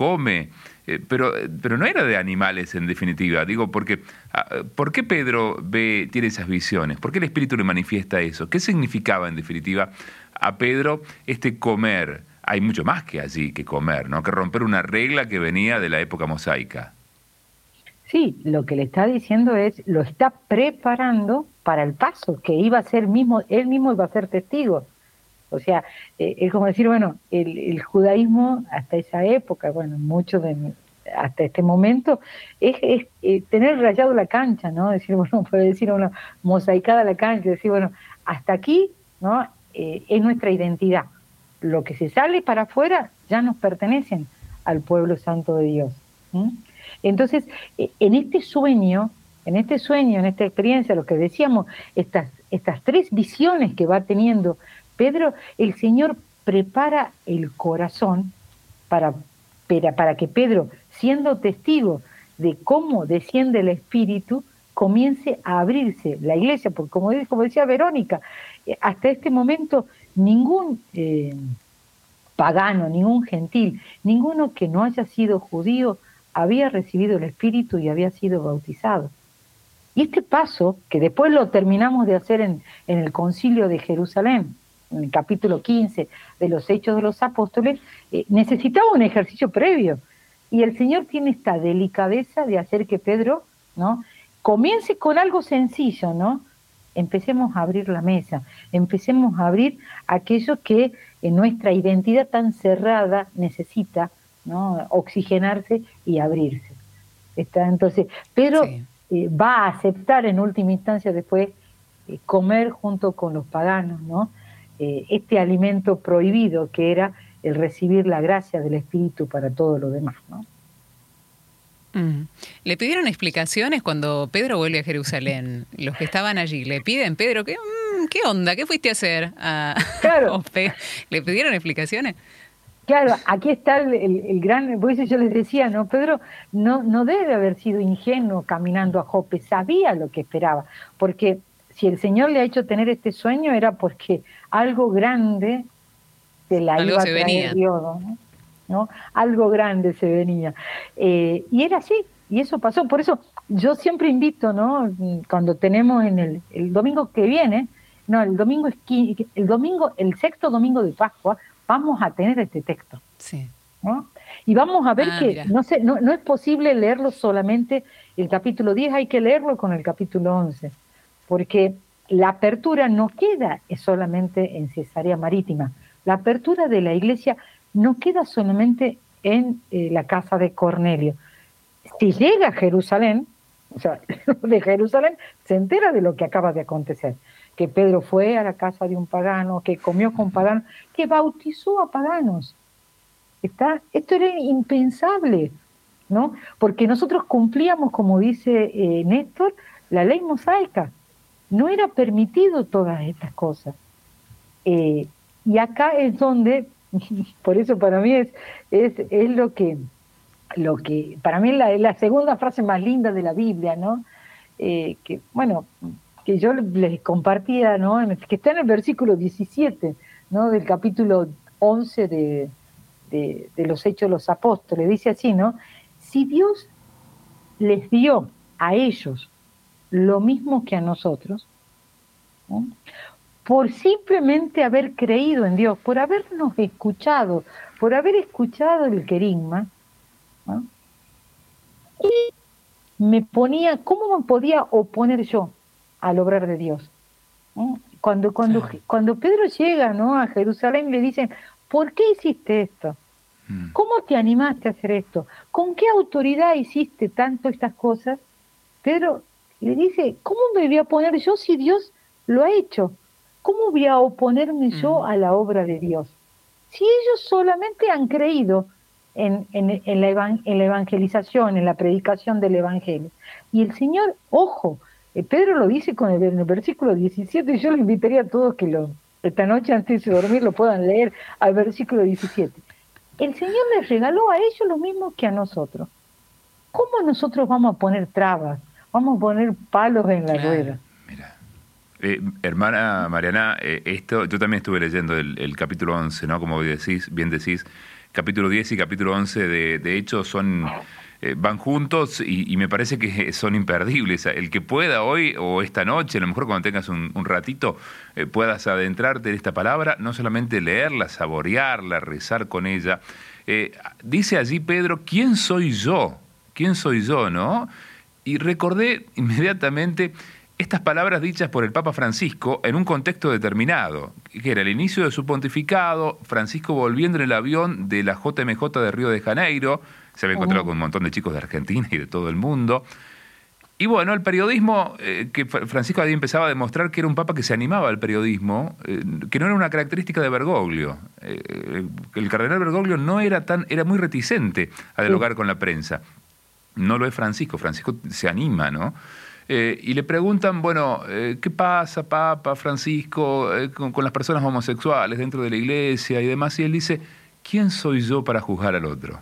Pero no era de animales en definitiva, digo, porque ¿por qué Pedro tiene esas visiones? ¿Por qué el Espíritu le manifiesta eso? ¿Qué significaba en definitiva a Pedro este comer? Hay mucho más que allí que comer, ¿no? Que romper una regla que venía de la época mosaica. Sí, lo que le está diciendo es, lo está preparando para el paso, que iba a ser él mismo iba a ser testigo. O sea, es como decir, bueno, el judaísmo hasta esa época, bueno, hasta este momento, es tener rayado la cancha, ¿no? Decir, bueno, puede decir una mosaicada la cancha, decir, bueno, hasta aquí, ¿no? Es nuestra identidad. Lo que se sale para afuera ya nos pertenecen al pueblo santo de Dios. Entonces, en este sueño, en esta experiencia, lo que decíamos, estas tres visiones que va teniendo Pedro, el Señor prepara el corazón para que Pedro, siendo testigo de cómo desciende el Espíritu, comience a abrirse la iglesia, porque como decía Verónica, hasta este momento ningún pagano, ningún gentil, ninguno que no haya sido judío había recibido el Espíritu y había sido bautizado. Y este paso, que después lo terminamos de hacer en el Concilio de Jerusalén, en el capítulo 15 de los Hechos de los Apóstoles, necesitaba un ejercicio previo. Y el Señor tiene esta delicadeza de hacer que Pedro, ¿no?, comience con algo sencillo, ¿no? Empecemos a abrir la mesa, empecemos a abrir aquello que en nuestra identidad tan cerrada necesita, ¿no?, oxigenarse y abrirse. Entonces, Pedro va a aceptar en última instancia después comer junto con los paganos, ¿no?, este alimento prohibido que era el recibir la gracia del Espíritu para todo lo demás, ¿no? ¿Le pidieron explicaciones cuando Pedro vuelve a Jerusalén? Los que estaban allí, le piden, Pedro, ¿qué onda? ¿Qué fuiste a hacer? Claro. ¿Le pidieron explicaciones? Claro, aquí está el gran, por eso yo les decía, ¿no? Pedro no debe haber sido ingenuo caminando a Jope, sabía lo que esperaba, porque si el Señor le ha hecho tener este sueño era porque algo grande se la iba a traer Dios, ¿no? Algo grande se venía. Y era así, y eso pasó. Por eso yo siempre invito, ¿no?, cuando tenemos en el domingo que viene, no, el sexto domingo de Pascua, vamos a tener este texto. Sí. ¿No? Y vamos a ver que no es posible leerlo solamente el capítulo 10, hay que leerlo con el capítulo 11, porque la apertura no queda solamente en Cesarea Marítima, la apertura de la iglesia no queda solamente en la casa de Cornelio. Si llega a Jerusalén, o sea, de Jerusalén se entera de lo que acaba de acontecer, que Pedro fue a la casa de un pagano, que comió con paganos, que bautizó a paganos. Esto era impensable, ¿no? Porque nosotros cumplíamos, como dice Néstor, la ley mosaica. No era permitido todas estas cosas. Y acá es donde, por eso para mí es lo que para mí es la segunda frase más linda de la Biblia, ¿no? Que yo les compartía, ¿no?, que está en el versículo 17, ¿no?, del capítulo 11 de los Hechos de los Apóstoles. Dice así, ¿no? Si Dios les dio a ellos lo mismo que a nosotros, ¿no?, por simplemente haber creído en Dios, por habernos escuchado, por haber escuchado el querigma, ¿no?, y ¿cómo me podía oponer yo al obrar de Dios? ¿No? Cuando Pedro llega, ¿no?, a Jerusalén, le dicen, ¿por qué hiciste esto? ¿Cómo te animaste a hacer esto? ¿Con qué autoridad hiciste tanto estas cosas? Pedro le dice, ¿cómo me voy a oponer yo si Dios lo ha hecho? ¿Cómo voy a oponerme yo a la obra de Dios? Si ellos solamente han creído en la evangelización, en la predicación del Evangelio. Y el Señor, ojo, Pedro lo dice en el versículo 17, y yo les invitaría a todos que esta noche antes de dormir lo puedan leer al versículo 17. El Señor les regaló a ellos lo mismo que a nosotros. ¿Cómo nosotros vamos a poner trabas? Vamos a poner palos en la rueda. Mira, hermana Mariana, yo también estuve leyendo el capítulo 11, ¿no? Como bien decís, capítulo 10 y capítulo 11 de Hechos van juntos y me parece que son imperdibles. El que pueda hoy o esta noche, a lo mejor cuando tengas un ratito, puedas adentrarte en esta palabra, no solamente leerla, saborearla, rezar con ella. Dice allí Pedro, ¿quién soy yo? ¿Quién soy yo, no? Y recordé inmediatamente estas palabras dichas por el Papa Francisco en un contexto determinado, que era el inicio de su pontificado, Francisco volviendo en el avión de la JMJ de Río de Janeiro, se había encontrado con un montón de chicos de Argentina y de todo el mundo. Y bueno, el periodismo, que Francisco ahí empezaba a demostrar que era un papa que se animaba al periodismo, que no era una característica de Bergoglio. El cardenal Bergoglio era muy reticente a dialogar con la prensa. No lo es Francisco se anima, ¿no? Y le preguntan, bueno, ¿qué pasa, Papa Francisco, con las personas homosexuales dentro de la iglesia y demás? Y él dice, ¿quién soy yo para juzgar al otro?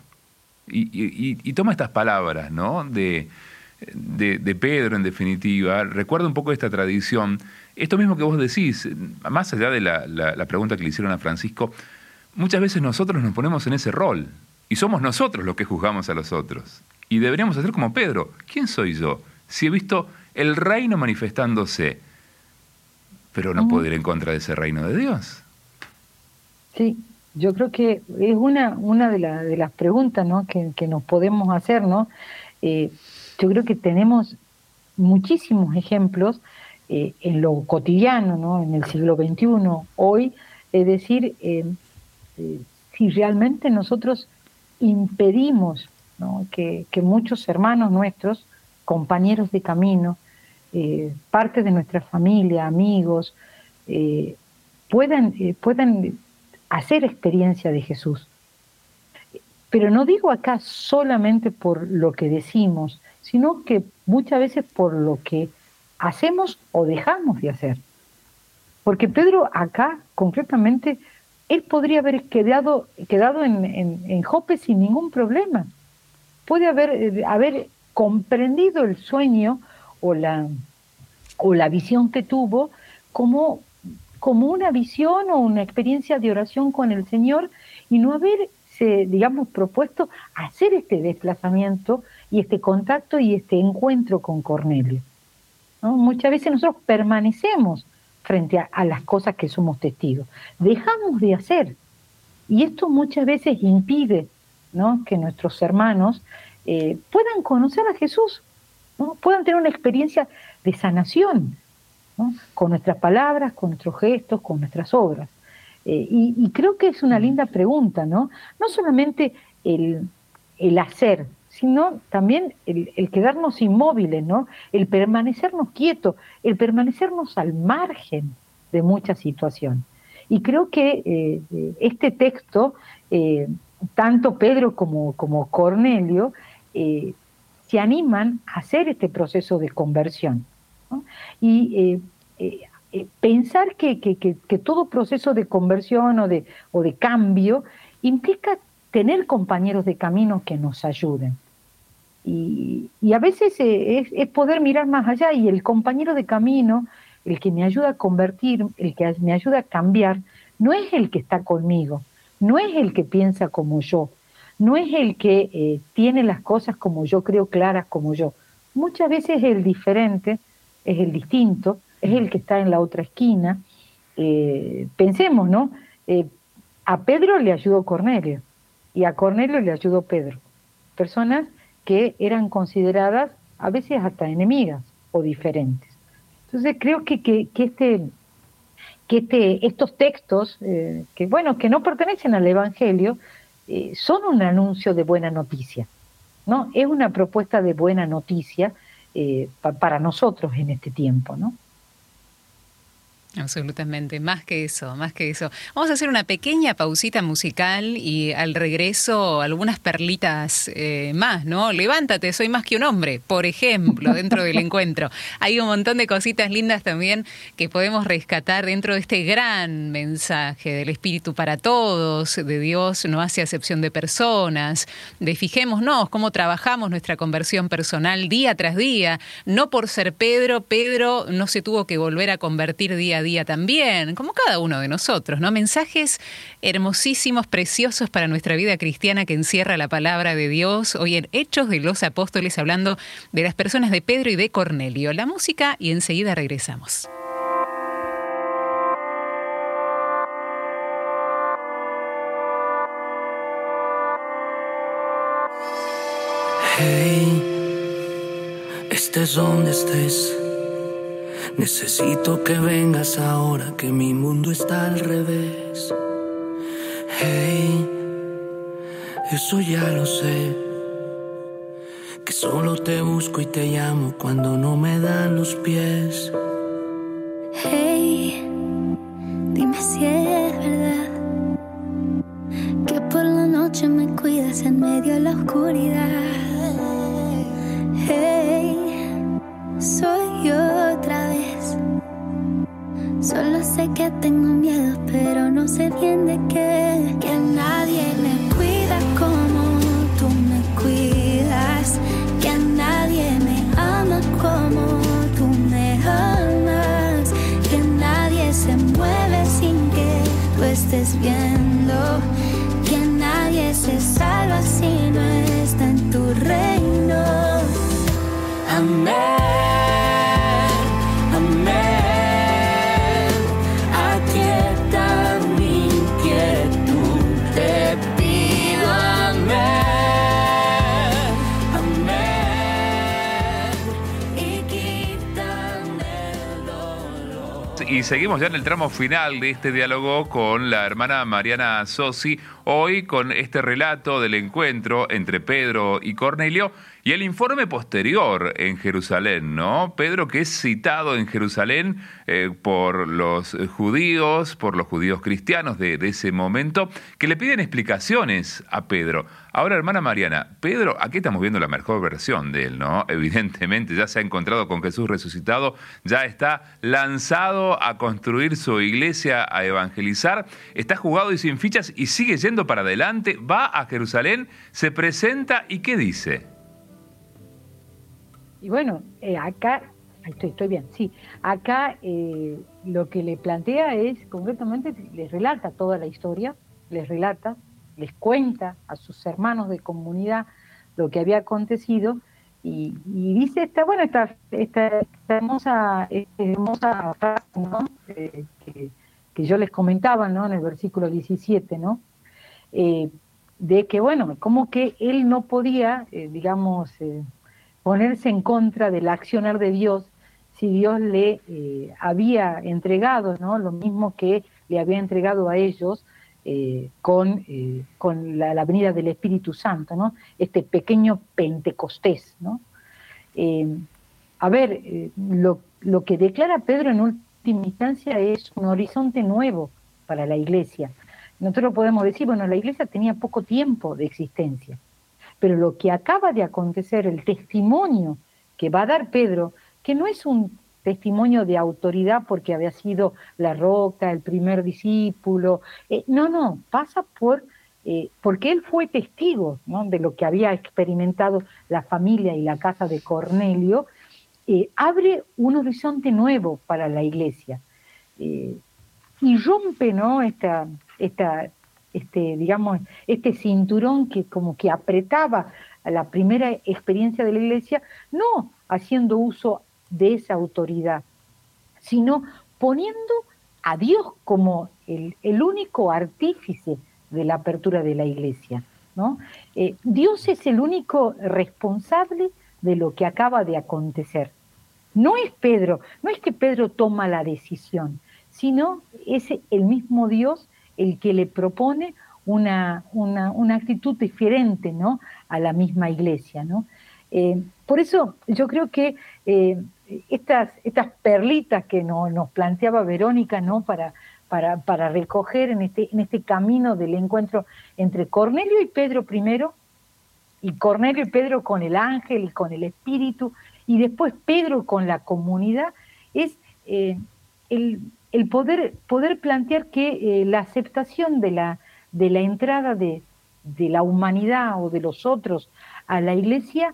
Y toma estas palabras, ¿no?, de Pedro, en definitiva. Recuerda un poco esta tradición. Esto mismo que vos decís, más allá de la pregunta que le hicieron a Francisco, muchas veces nosotros nos ponemos en ese rol y somos nosotros los que juzgamos a los otros. Y deberíamos hacer como Pedro. ¿Quién soy yo? Si he visto el reino manifestándose, pero no puedo ir en contra de ese reino de Dios. Sí, yo creo que es una de las preguntas, ¿no?, que nos podemos hacer, ¿no? Yo creo que tenemos muchísimos ejemplos en lo cotidiano, ¿no?, en el siglo XXI, hoy, es decir, si realmente nosotros impedimos, ¿no?, que muchos hermanos nuestros, compañeros de camino, parte de nuestra familia, amigos, puedan hacer experiencia de Jesús. Pero no digo acá solamente por lo que decimos, sino que muchas veces por lo que hacemos o dejamos de hacer. Porque Pedro acá, concretamente, él podría haber quedado en Jope sin ningún problema. Puede haber comprendido el sueño o la visión que tuvo como una visión o una experiencia de oración con el Señor y no haberse, digamos, propuesto hacer este desplazamiento y este contacto y este encuentro con Cornelio, ¿no? Muchas veces nosotros permanecemos frente a las cosas que somos testigos, dejamos de hacer y esto muchas veces impide, ¿no?, que nuestros hermanos puedan conocer a Jesús, ¿no?, puedan tener una experiencia de sanación, ¿no?, con nuestras palabras, con nuestros gestos, con nuestras obras. Y creo que es una linda pregunta, ¿no? No solamente el hacer, sino también el quedarnos inmóviles, ¿no?, el permanecernos quietos, el permanecernos al margen de muchas situaciones. Y creo que este texto, tanto Pedro como Cornelio, se animan a hacer este proceso de conversión, ¿no? Y pensar que todo proceso de conversión o de cambio implica tener compañeros de camino que nos ayuden. Y a veces es poder mirar más allá y el compañero de camino, el que me ayuda a convertir, el que me ayuda a cambiar, no es el que está conmigo, no es el que piensa como yo, no es el que tiene las cosas como yo creo, claras como yo. Muchas veces el diferente, es el distinto, es el que está en la otra esquina. Pensemos, ¿no? A Pedro le ayudó Cornelio y a Cornelio le ayudó Pedro. Personas que eran consideradas a veces hasta enemigas o diferentes. Entonces creo que estos textos, que no pertenecen al Evangelio, son un anuncio de buena noticia, ¿no? Es una propuesta de buena noticia para nosotros en este tiempo, ¿no? Absolutamente, más que eso, más que eso. Vamos a hacer una pequeña pausita musical y al regreso algunas perlitas más, ¿no? Levántate, soy más que un hombre, por ejemplo, dentro del encuentro. Hay un montón de cositas lindas también que podemos rescatar dentro de este gran mensaje del Espíritu para todos, de Dios no hace acepción de personas, de fijémonos cómo trabajamos nuestra conversión personal día tras día, no por ser Pedro no se tuvo que volver a convertir día a día también, como cada uno de nosotros, ¿no? Mensajes hermosísimos, preciosos para nuestra vida cristiana que encierra la palabra de Dios, hoy en Hechos de los Apóstoles, hablando de las personas de Pedro y de Cornelio. La música y enseguida regresamos. Hey, estés donde estés, necesito que vengas ahora que mi mundo está al revés. Hey, eso ya lo sé, que solo te busco y te llamo cuando no me dan los pies. Hey, dime si es verdad que por la noche me cuidas en medio de la oscuridad. Hey, soy yo otra vez. Solo sé que tengo miedo, pero no sé bien de qué. Que nadie me cuida como tú me cuidas. Que nadie me ama como tú me amas. Que nadie se mueve sin que tú estés viendo. Que nadie se salva si no está en tu reino. Amén, amén. Aquieta mi inquietud. y seguimos ya en el tramo final de este diálogo con la hermana Mariana Sossi, hoy con este relato del encuentro entre Pedro y Cornelio y el informe posterior en Jerusalén, ¿no? Pedro, que es citado en Jerusalén por los judíos cristianos de ese momento, que le piden explicaciones a Pedro. Ahora, hermana Mariana, Pedro, aquí estamos viendo la mejor versión de él, ¿no? Evidentemente, ya se ha encontrado con Jesús resucitado, ya está lanzado a construir su iglesia, a evangelizar, está jugado y sin fichas y sigue yendo para adelante, va a Jerusalén, se presenta y ¿qué dice? Y bueno, acá, estoy bien, sí, acá lo que le plantea es, concretamente, les relata toda la historia, les cuenta a sus hermanos de comunidad lo que había acontecido y dice esta hermosa frase, ¿no? Que yo les comentaba, ¿no? En el versículo 17, ¿no? De que, bueno, como que él no podía, ponerse en contra del accionar de Dios si Dios le había entregado, ¿no? Lo mismo que le había entregado a ellos con la venida del Espíritu Santo, ¿no? Este pequeño Pentecostés, ¿no? Lo que declara Pedro en última instancia es un horizonte nuevo para la iglesia. Nosotros podemos decir, bueno, la iglesia tenía poco tiempo de existencia, pero lo que acaba de acontecer, el testimonio que va a dar Pedro, que no es un testimonio de autoridad porque había sido la roca, el primer discípulo, pasa porque él fue testigo, ¿no? De lo que había experimentado la familia y la casa de Cornelio, abre un horizonte nuevo para la iglesia y rompe, ¿no? Este cinturón que como que apretaba a la primera experiencia de la iglesia, no haciendo uso de esa autoridad, sino poniendo a Dios como el único artífice de la apertura de la iglesia, ¿no? Dios es el único responsable de lo que acaba de acontecer. No es Pedro, no es que Pedro toma la decisión, sino es el mismo Dios el que le propone una actitud diferente, ¿no? A la misma iglesia, ¿no? Por eso yo creo que estas perlitas que nos planteaba Verónica, ¿no? Para recoger en este camino del encuentro entre Cornelio y Pedro primero, y Cornelio y Pedro con el ángel y con el espíritu, y después Pedro con la comunidad, es el poder plantear que la aceptación de la entrada de la humanidad o de los otros a la iglesia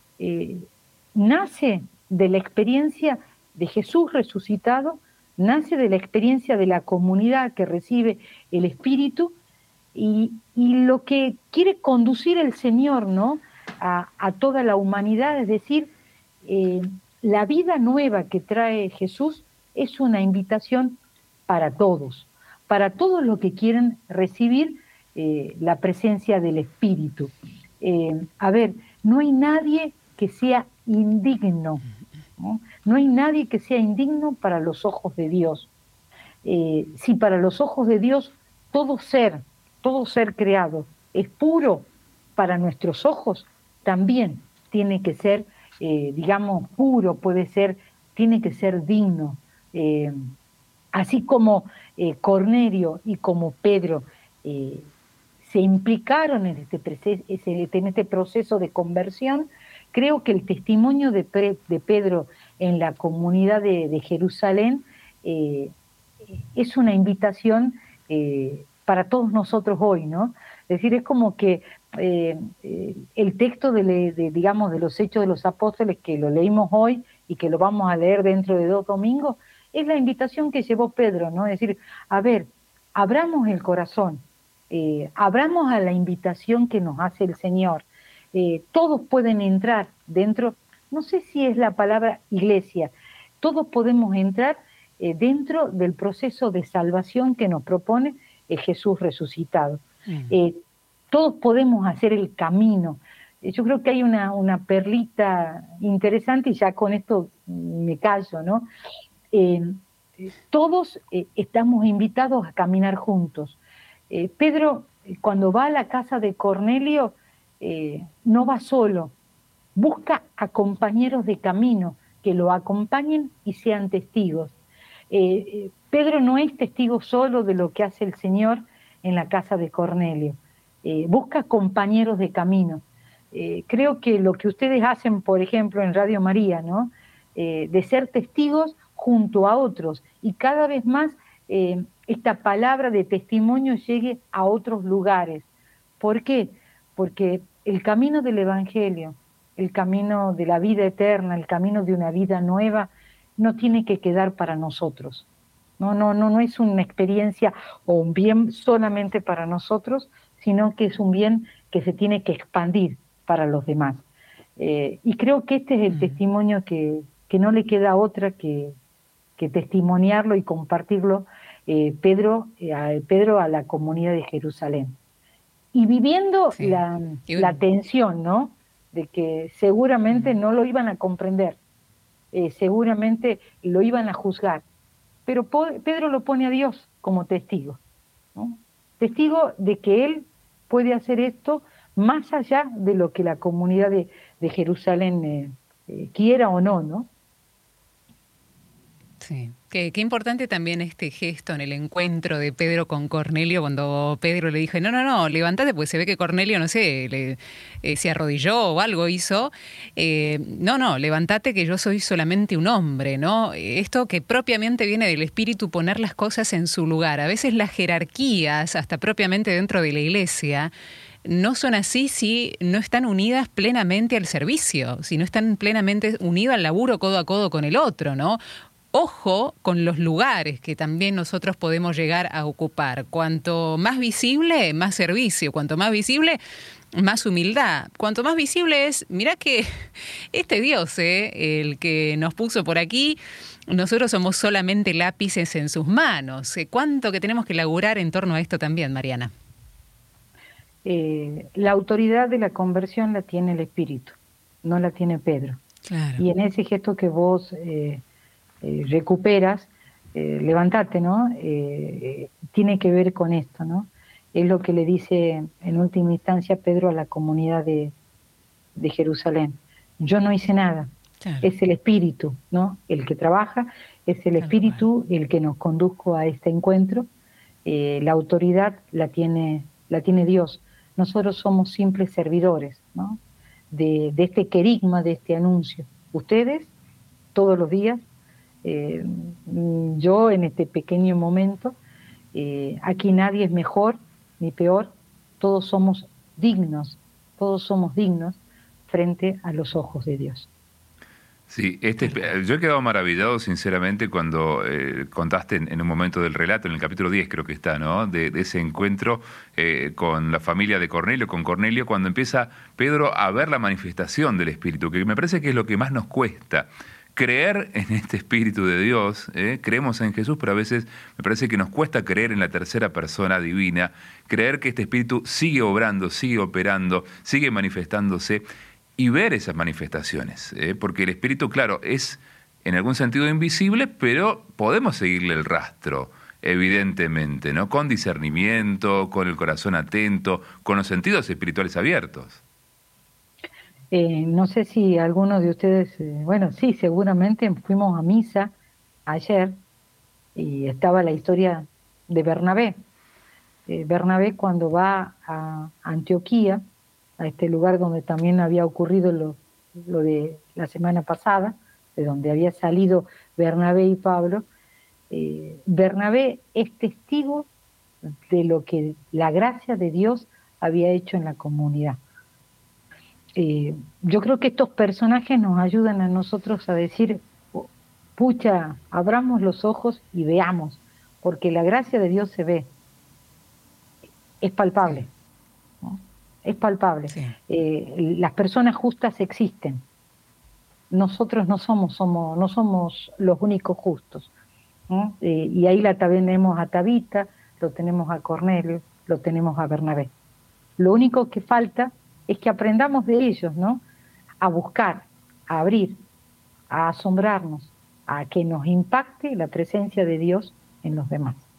nace de la experiencia de Jesús resucitado, nace de la experiencia de la comunidad que recibe el Espíritu y lo que quiere conducir el Señor, ¿no? a toda la humanidad, es decir, la vida nueva que trae Jesús es una invitación para todos los que quieren recibir la presencia del Espíritu. No hay nadie que sea indigno, ¿no? No hay nadie que sea indigno para los ojos de Dios. Si para los ojos de Dios todo ser creado es puro, para nuestros ojos también tiene que ser, puro, tiene que ser digno. Así como Cornelio y como Pedro se implicaron en este proceso de conversión, creo que el testimonio de Pedro en la comunidad de Jerusalén es una invitación para todos nosotros hoy, ¿no? Es decir, es como que el texto de los Hechos de los Apóstoles, que lo leímos hoy y que lo vamos a leer dentro de 2 domingos, es la invitación que llevó Pedro, ¿no? Es decir, abramos el corazón, abramos a la invitación que nos hace el Señor. Todos pueden entrar dentro, no sé si es la palabra iglesia, todos podemos entrar dentro del proceso de salvación que nos propone Jesús resucitado. Todos podemos hacer el camino. Yo creo que hay una perlita interesante, y ya con esto me callo, ¿no? todos estamos invitados a caminar juntos. Pedro, cuando va a la casa de Cornelio, no va solo, busca a compañeros de camino que lo acompañen y sean testigos. Pedro no es testigo solo de lo que hace el Señor en la casa de Cornelio, busca compañeros de camino. Creo que lo que ustedes hacen, por ejemplo, en Radio María, ¿no? De ser testigos junto a otros, y cada vez más esta palabra de testimonio llegue a otros lugares. ¿Por qué? Porque el camino del Evangelio, el camino de la vida eterna, el camino de una vida nueva, no tiene que quedar para nosotros. No es una experiencia o un bien solamente para nosotros, sino que es un bien que se tiene que expandir para los demás. Y creo que este es el testimonio que no le queda otra que testimoniarlo y compartirlo Pedro a la comunidad de Jerusalén. Y viviendo la tensión, ¿no? De que seguramente no lo iban a comprender, seguramente lo iban a juzgar, pero Pedro lo pone a Dios como testigo, ¿no? Testigo de que él puede hacer esto más allá de lo que la comunidad de Jerusalén quiera o no, ¿no? Sí, qué importante también este gesto en el encuentro de Pedro con Cornelio, cuando Pedro le dijo, no, levántate, pues se ve que Cornelio, no sé, se arrodilló o algo hizo. No, levántate que yo soy solamente un hombre, ¿no? Esto que propiamente viene del espíritu, poner las cosas en su lugar. A veces las jerarquías, hasta propiamente dentro de la iglesia, no son así si no están unidas plenamente al servicio, si no están plenamente unidas al laburo codo a codo con el otro, ¿no? Ojo con los lugares que también nosotros podemos llegar a ocupar. Cuanto más visible, más servicio. Cuanto más visible, más humildad. Cuanto más visible es, mirá que este Dios, el que nos puso por aquí, nosotros somos solamente lápices en sus manos. ¿Cuánto que tenemos que laburar en torno a esto también, Mariana? La autoridad de la conversión la tiene el Espíritu, no la tiene Pedro. Claro. Y en ese gesto que vos recuperas, levántate, ¿no? Tiene que ver con esto, ¿no? Es lo que le dice en última instancia Pedro a la comunidad de Jerusalén. Yo no hice nada, claro. Es el Espíritu, ¿no? El que trabaja, es el Espíritu el que nos condujo a este encuentro. La autoridad la tiene Dios. Nosotros somos simples servidores, ¿no? De este querigma, de este anuncio. Ustedes, todos los días, yo en este pequeño momento, aquí nadie es mejor ni peor, todos somos dignos frente a los ojos de Dios. Sí, yo he quedado maravillado sinceramente cuando contaste en un momento del relato, en el capítulo 10 creo que está, ¿no? De ese encuentro con la familia de Cornelio, con Cornelio, cuando empieza Pedro a ver la manifestación del Espíritu, que me parece que es lo que más nos cuesta. Creer en este Espíritu de Dios, creemos en Jesús, pero a veces me parece que nos cuesta creer en la tercera persona divina, creer que este Espíritu sigue obrando, sigue operando, sigue manifestándose y ver esas manifestaciones, porque el Espíritu, claro, es en algún sentido invisible, pero podemos seguirle el rastro, evidentemente, ¿no? Con discernimiento, con el corazón atento, con los sentidos espirituales abiertos. No sé si algunos de ustedes, bueno, sí, seguramente fuimos a misa ayer y estaba la historia de Bernabé. Bernabé cuando va a Antioquía, a este lugar donde también había ocurrido lo de la semana pasada, de donde había salido Bernabé y Pablo, Bernabé es testigo de lo que la gracia de Dios había hecho en la comunidad. Yo creo que estos personajes nos ayudan a nosotros a decir, pucha, abramos los ojos y veamos, porque la gracia de Dios se ve, es palpable, ¿no? Es palpable. Sí. Las personas justas existen. Nosotros no somos los únicos justos, ¿no? Y ahí tenemos a Tabita, lo tenemos a Cornelio, lo tenemos a Bernabé. Lo único que falta es que aprendamos de ellos, ¿no? A buscar, a abrir, a asombrarnos, a que nos impacte la presencia de Dios en los demás.